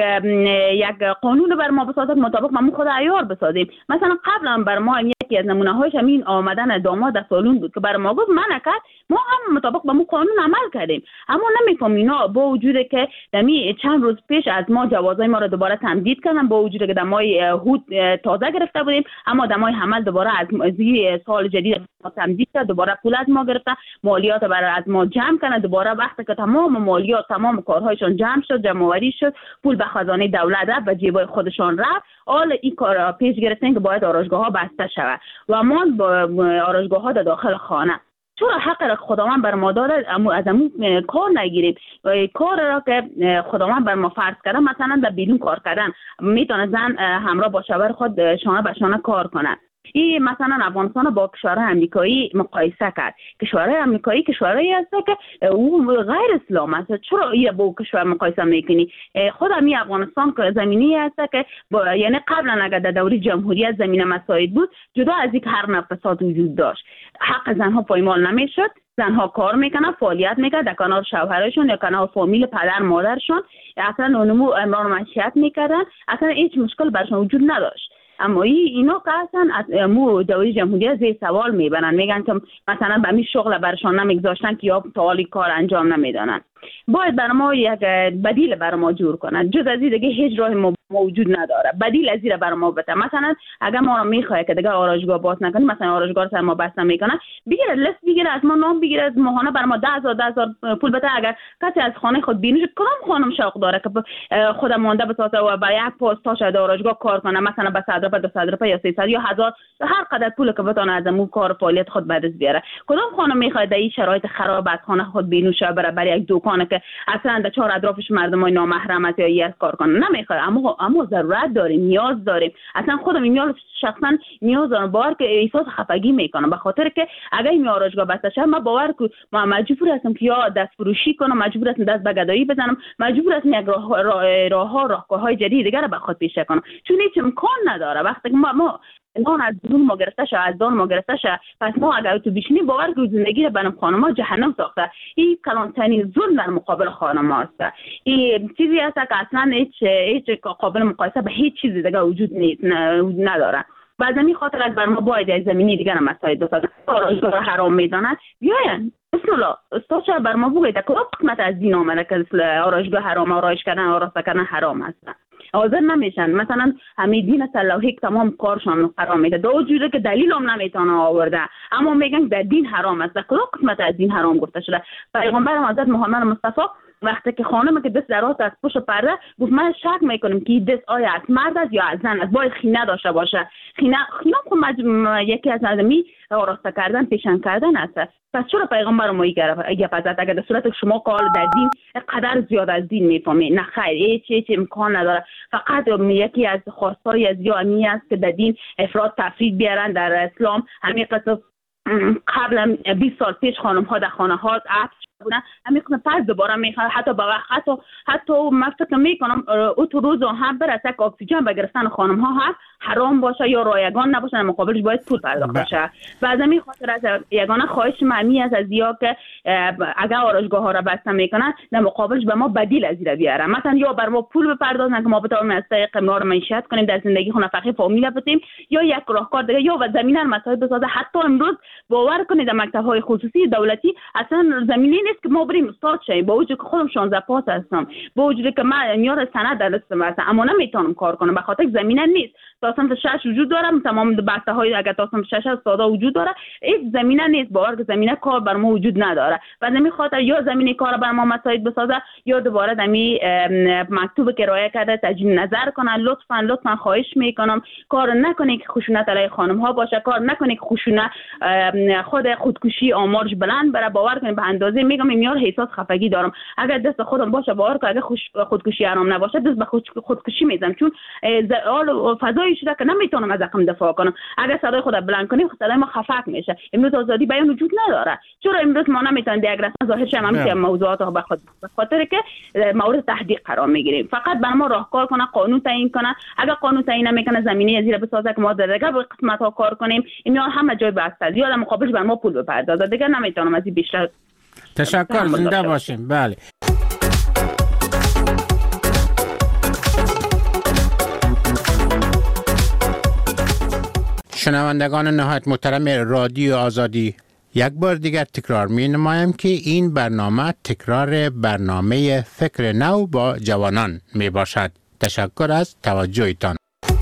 یک قانون بر ما بسازد، مطابق ما خود عیار بسازیم. مثلا قبلا بر ما یکی از نمونه هاش همین آمدن داماد در سالون بود که بر ما گفت من نکرد، ما هم مطابق به مو قانون عمل کردیم. اما نمیفهم اینا با وجود که دمی چند روز پیش از ما جوازای ما رو دوباره تمدید کردن، با وجود که دمای هود تازه گرفته بودیم، اما دمای حمل دوباره از سال جدید ما تمدید کرد، دوباره پول از ما گرفتن، مالیات برای از ما جمع کنه، دوباره وقتی که تمام مالیات تمام کارهایشون جمع شد، جمع‌آوری شد، پول به خزانه دولت رفت و جیبای خودشان رفت. حالا این کار پیش گرفتن که باید آرایشگاه ها بسته شود و ما با آرایشگاه ها در داخل خانه چرا حق را خداوند بر ما داره از همون کار نگیریم؟ کار را که خداوند بر ما فرض کرده، مثلا در بیرون کار کردن، میتونه زن همراه با شوهر خود شانه به شانه کار کنه. این مثلا افغانستان با کشورهای آمریکایی مقایسه کرد. کشورهای آمریکایی کشورهایی هست که او غیر اسلام است. چرا این با کشور مقایسه میکنی؟ خود همین افغانستان که زمینی است که یعنی قبلا اگر در دوره جمهوریت زمین مساعد بود، جدا از اینکه هر نوع فساد وجود داشت، حق زنها پایمال نمیشد. زنها کار میکنن، فعالیت میکنن در کنار شوهرشون یا کنار فامیل پدر مادرشون، اصلا نمو امرار منشیت میکردن، اصلا هیچ مشکل برشون وجود نداشت. اما اینا که اصلا از مو دوره جمهوریت زیر سوال میبرن، میگن که مثلا به همین شغل برشان نمیگذاشتن که یا تعالی کار انجام نمیدانن. باید برای ما یک بدیل برای ما جور کنن. جز از این دیگه هیچ راه موجود نداره. بدیل از این برای ما بده. مثلا اگر ما رو میخواد که دیگه آرایشگاه باز نکنیم، مثلا آرایشگاه رو ما بس نمیکنن، بگیره لیست بگیره از ما، نام بگیره از ماهانه برای ما ده هزار ده هزار پول بده. اگر کسی از خانه خود بینش کدام خانم شوق داره که خود مونده بسازه و برای یک پست تا شده آرایشگاه کار کنه، مثلا به صد روپیه دو صد روپیه یا سیصد یا هزار، هر قدر پول که بتونه از اون کار فعالیت خود بعد از بیاره. کدام خانم میخواد در این شرایط خراب از خانه خود بینوشه بره برای یک دکان که اصلا در چهار اطرافش مردمای نامحرم است یا یک کار کنه؟ نمیخواد. اما اما ضرورت داریم، نیاز داریم. اصلا خودم میال شخصا نیاز دارم، باور که احساس خفگی میکنم، به خاطر که اگر این آرایشگاه بسته شه، من باور که ما مجبور هستم که یا دست فروشی کنم، مجبور هستم دست به گدایی بزنم، مجبور هستم یک راه راه راه راهکارهای جدید دیگر به خود پیشه کنم، چون هیچ امکان نداره. وقتی ما ما نان از دون ما گرفته شه، از دان ما گرفته شه، پس ما اگر تو بشینیم باور که زندگی رو برام خانم‌ها جهنم ساخته. این کلانترین ظلم در مقابل خانم‌ها است. این چیزی است که اصلا هیچ هیچ قابل مقایسه به هیچ چیز دیگه وجود نیست، نداره. بعد از این خاطر از بر ما باید از زمینی دیگر هم مسائل بسازن. آرایشگاه را حرام میدانند بیاین بسم الله استاد شب بر ما بگوید که کدام قسمت از دین آمده که آرایشگاه حرام، آرایش کردن آراسته کردن حرام است. حاضر نمیشن. مثلا همین دین صلاحی تمام کارشان حرام میده، دو جوره که دلیل هم نمیتونه آورده، اما میگن در دین حرام است. کدام قسمت از دین حرام گفته شده؟ پیغمبر حضرت محمد مصطفی وقتی که خانم که دست دراز از پشت پرده گفت من شک میکنم که دست آیا از مرد است یا از زن است، باید خینه داشته باشه. خینه خینه خب مجموع یکی از آدمی آراسته کردن، پیشن کردن است. پس چرا پیغمبر ما یک پزد اگر در صورت شما قال در دین قدر زیاد از دین میفهمی؟ نه خیر، هیچ هیچ امکان نداره. فقط یکی از خواستای از یامی است که در دین افراط تفرید بیارن در اسلام. همین قصه قبل بیست سال پیش خانم ها در خانه ها بودن، همین پس دوباره میخواد حتی با حتی حتی من فکر میکنم او تو روز هم برسه که اکسیژن به گرفتن خانم ها هست حرام باشه یا رایگان نباشه، مقابلش باید پول پرداخت بشه. و از همین خاطر از یگانه خواهش معنی است از یا که اگر آرایشگاه ها را بسته میکنن در مقابلش به ما بدیل از این بیارن، مثلا یا بر ما پول بپردازن که ما بتونیم از طریق امرار معیشت کنیم، در زندگی خونه فقیر فامیل بتیم، یا یک راهکار دیگه، یا و زمینه مسائل بسازه. حتی امروز باور کنید در مکتب های خصوصی دولتی اصلا زمینه نیست که ما بریم استاد شیم، با وجود که خودم شانزده پاس هستم، با وجود که من میار سند در دستم هستم، اما نمیتونم کار کنم به خاطر زمینه نیست. تا صنف شش وجود داره، تمام بسته های اگر تا صنف شش استادا وجود داره، هیچ زمینه نیست. باور که زمینه کار بر ما وجود نداره. و همین خاطر یا زمینه کار بر ما مساعد بسازه یا دوباره دمی مکتوب کرایه کرده تجدید نظر کنن. لطفا لطفا خواهش میکنم کار نکنید که خشونت علیه خانم ها باشه، کار نکنید که خشونت خود خودکشی آمارش بلند بره. باور کنید به اندازه میگم میار احساس خفگی دارم. اگر دست خودم باشه باور کنید اگر خودکشی آرام نباشه دست به خودکشی میزنم، چون حال فضایی شده که نمیتونم از حقم دفاع کنم. اگر صدای خود بلند کنیم صدای ما خفق میشه. امروز آزادی بیان وجود نداره. چرا امروز ما نمیتونیم در اگرسن ظاهر شیم همین موضوعات رو به خود به خاطر که مورد تهدید قرار میگیریم. فقط بر ما راهکار کنه، قانون تعیین کنه. اگر قانون تعیین نمیکنه زمینه زیر بسازه که ما در دیگه قسمت ها کار کنیم، اینا همه جای بسته. یا در مقابلش بر ما پول بپردازه. دیگه نمیتونم از این بیشتر. تشکر، زنده باشیم. بله. شنوندگان نهایت محترم رادیو آزادی، یک بار دیگر تکرار می نمایم که این برنامه تکرار برنامه فکر نو با جوانان می باشد. تشکر از توجهتان.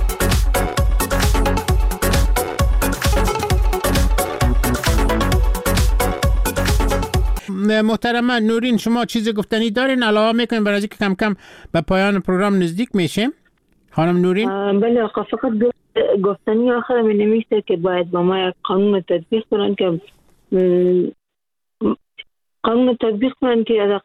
محترم نورین، شما چیزی گفتنی دارین؟ علاوه میکنیم برای که کم کم به پایان پروگرام نزدیک میشیم. خانم نورین؟ بله آقا، فقط گفتنی آخر می نمیشه که باید با ما یک قانون تطبیق کنن که قانون تطبیق کنن که حداقل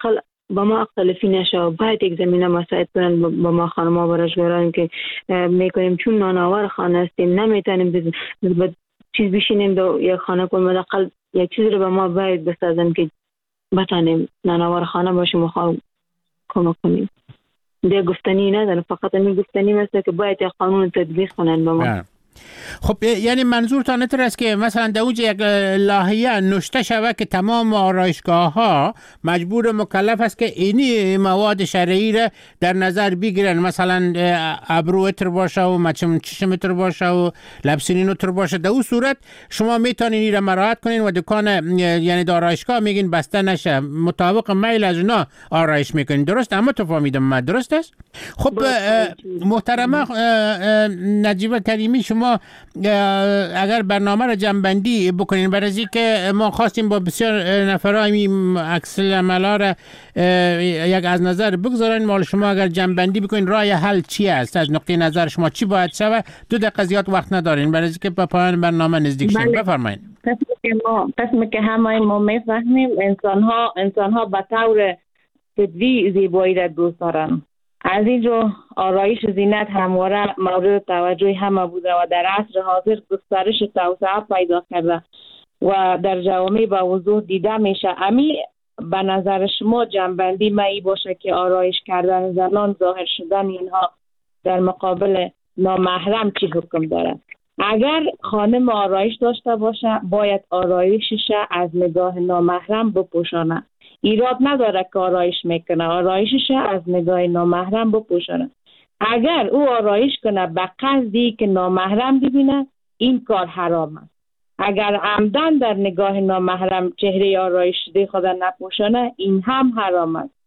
با ما اختلافی نشه. باید یک زمینه مساعد کنن با ما خانم‌ها و آرایشگران که میکنیم چون نانآور خانه هستیم نمیتونیم به چیز بشینیم دو یک خانه کنیم، حداقل یک چیز رو به ما باید بسازن که بتانیم نانآور خانه باشیم و خواهیم کمک کنیم. دیگه گفتنی نداره، فقط این گفتنی مثل که باید یک قانون تطبیق کنن به ما. خب یعنی منظورتان اینطور است که مثلا در اونجا یک لایحه نوشته شود که تمام آرایشگاه ها مجبور مکلف است که اینی مواد شرعی را در نظر بگیرن، مثلا ابرو اتر باشه و مچم چشم اتر باشه و لبسینین اتر باشه. در اون صورت شما میتونین این را مراعات کنین و دکان یعنی در آرایشگاه میگین بسته نشه، مطابق میل از اونا آرایش میکنین. درست؟ اما تو فهمیدم من درست است؟ خب محترمه نجیبه کریمی، شما اگر برنامه را جمع‌بندی بکنین، برای از که ما خواستیم با بسیار نفرای عکس العملا را یک از نظر بگذارن، مال شما اگر جمع‌بندی بکنین راه حل چی است از نقطه نظر شما، چی باید شود؟ دو دقیقه زیاد وقت ندارین برای از که به پایان برنامه نزدیک شیم. بفرمایید. قسمی که همه ما میفهمیم انسان ها انسان ها به طور فطری زیبایی را دوست دارن. از اینجا آرایش زینت همواره مورد توجه همه بوده و در عصر حاضر گسترش توسعه پیدا کرده و در جوامع به وضوح دیده میشه. امی به نظر شما جنبندی مایی باشه که آرایش کردن زنان، ظاهر شدن اینها در مقابل نامحرم چی حکم داره؟ اگر خانم آرایش داشته باشه باید آرایشش از نگاه نامحرم بپوشانه. ایراد نداره که آرایش میکنه، آرایشش از نگاه نامحرم بپوشانه. اگر او آرایش کنه به قصدی که نامحرم ببینه این کار حرام است. اگر عمدن در نگاه نامحرم چهره آرایش شده خود نپوشانه این هم حرام است.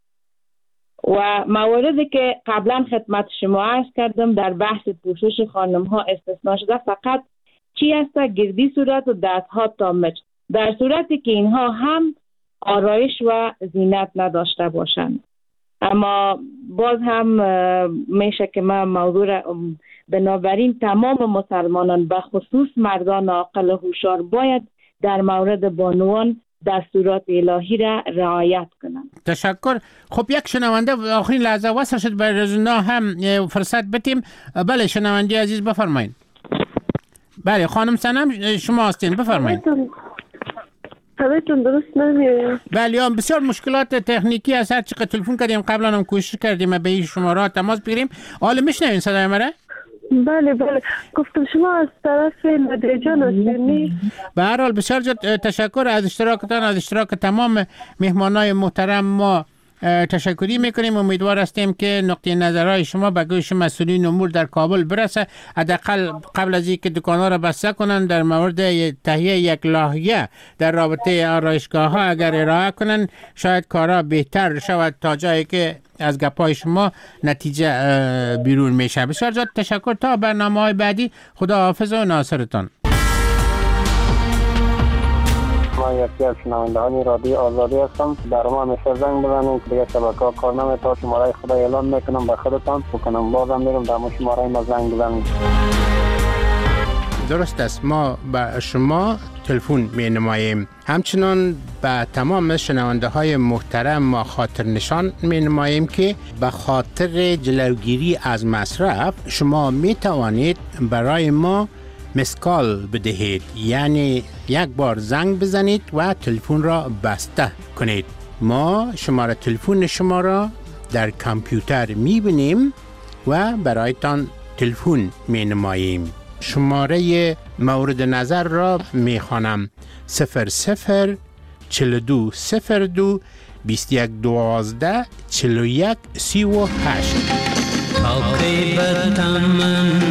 و مواردی که قبلا خدمت شما عرض کردم در بحث پوشش خانم ها استثناء شده، فقط چی است؟ گردی صورت و دست ها تا مچ، در صورتی که اینها هم آرایش و زینت نداشته باشند. اما باز هم میشه که ما موضوع را بنابراین تمام مسلمانان به خصوص مردان عاقل و هوشیار باید در مورد بانوان دستورات الهی را رعایت کنند. تشکر. خب یک شنونده آخرین لحظه وصل شد، برای رزونا هم فرصت بدیم. بله شنونده عزیز بفرمایید. بله خانم سنم شما هستین، بفرمایید. صدایتون درست نمیاد. بله هم بسیار مشکلات تکنیکی از هر چقدر تلفن کردیم قبلا هم کوشش کردیم به این شماره تماس بگیریم. حالا میشنوین صدای مرا؟ بله بله گفتم شما از طرف نادری جان هستین. به هر حال بسیار تشکر از اشتراکتان، از اشتراک تمام مهمانای محترم ما تشکری میکنیم. امیدوار هستیم که نقطه نظرهای شما به گوش مسئولین امور در کابل برسه، حداقل قبل از اینکه دکان‌ها را بسته کنن در مورد تهیه یک لایحه در رابطه آرایشگاه ها اگر ارائه کنن شاید کارا بهتر شود تا جایی که از گپای شما نتیجه بیرون میشه. بسیار زیاد تشکر. تا برنامه‌های بعدی خدا حافظ و ناصرتان. من یکی از شنوندهان رادیو آزادی هستم. در ما همیشه زنگ بزنید که دیگه شبکه‌ها کار نمی‌کنه. شماره خدا اعلان میکنم به خودتان بکنم، بازم میرم در مو شماره ما زنگ بزنید. درست است، ما به شما تلفن می نماییم. همچنان به تمام شنونده های محترم ما خاطر نشان می نماییم که به خاطر جلوگیری از مصرف شما می توانید برای ما مسکال بدهید، یعنی یک بار زنگ بزنید و تلفن را بسته کنید. ما شماره تلفن شما را در کامپیوتر می بینیم و برایتان تلفن می نماییم. شماره مورد نظر را می خوانم: صفر صفر چل دو صفر دو بیست یک دوازده چل یک سی و هشت.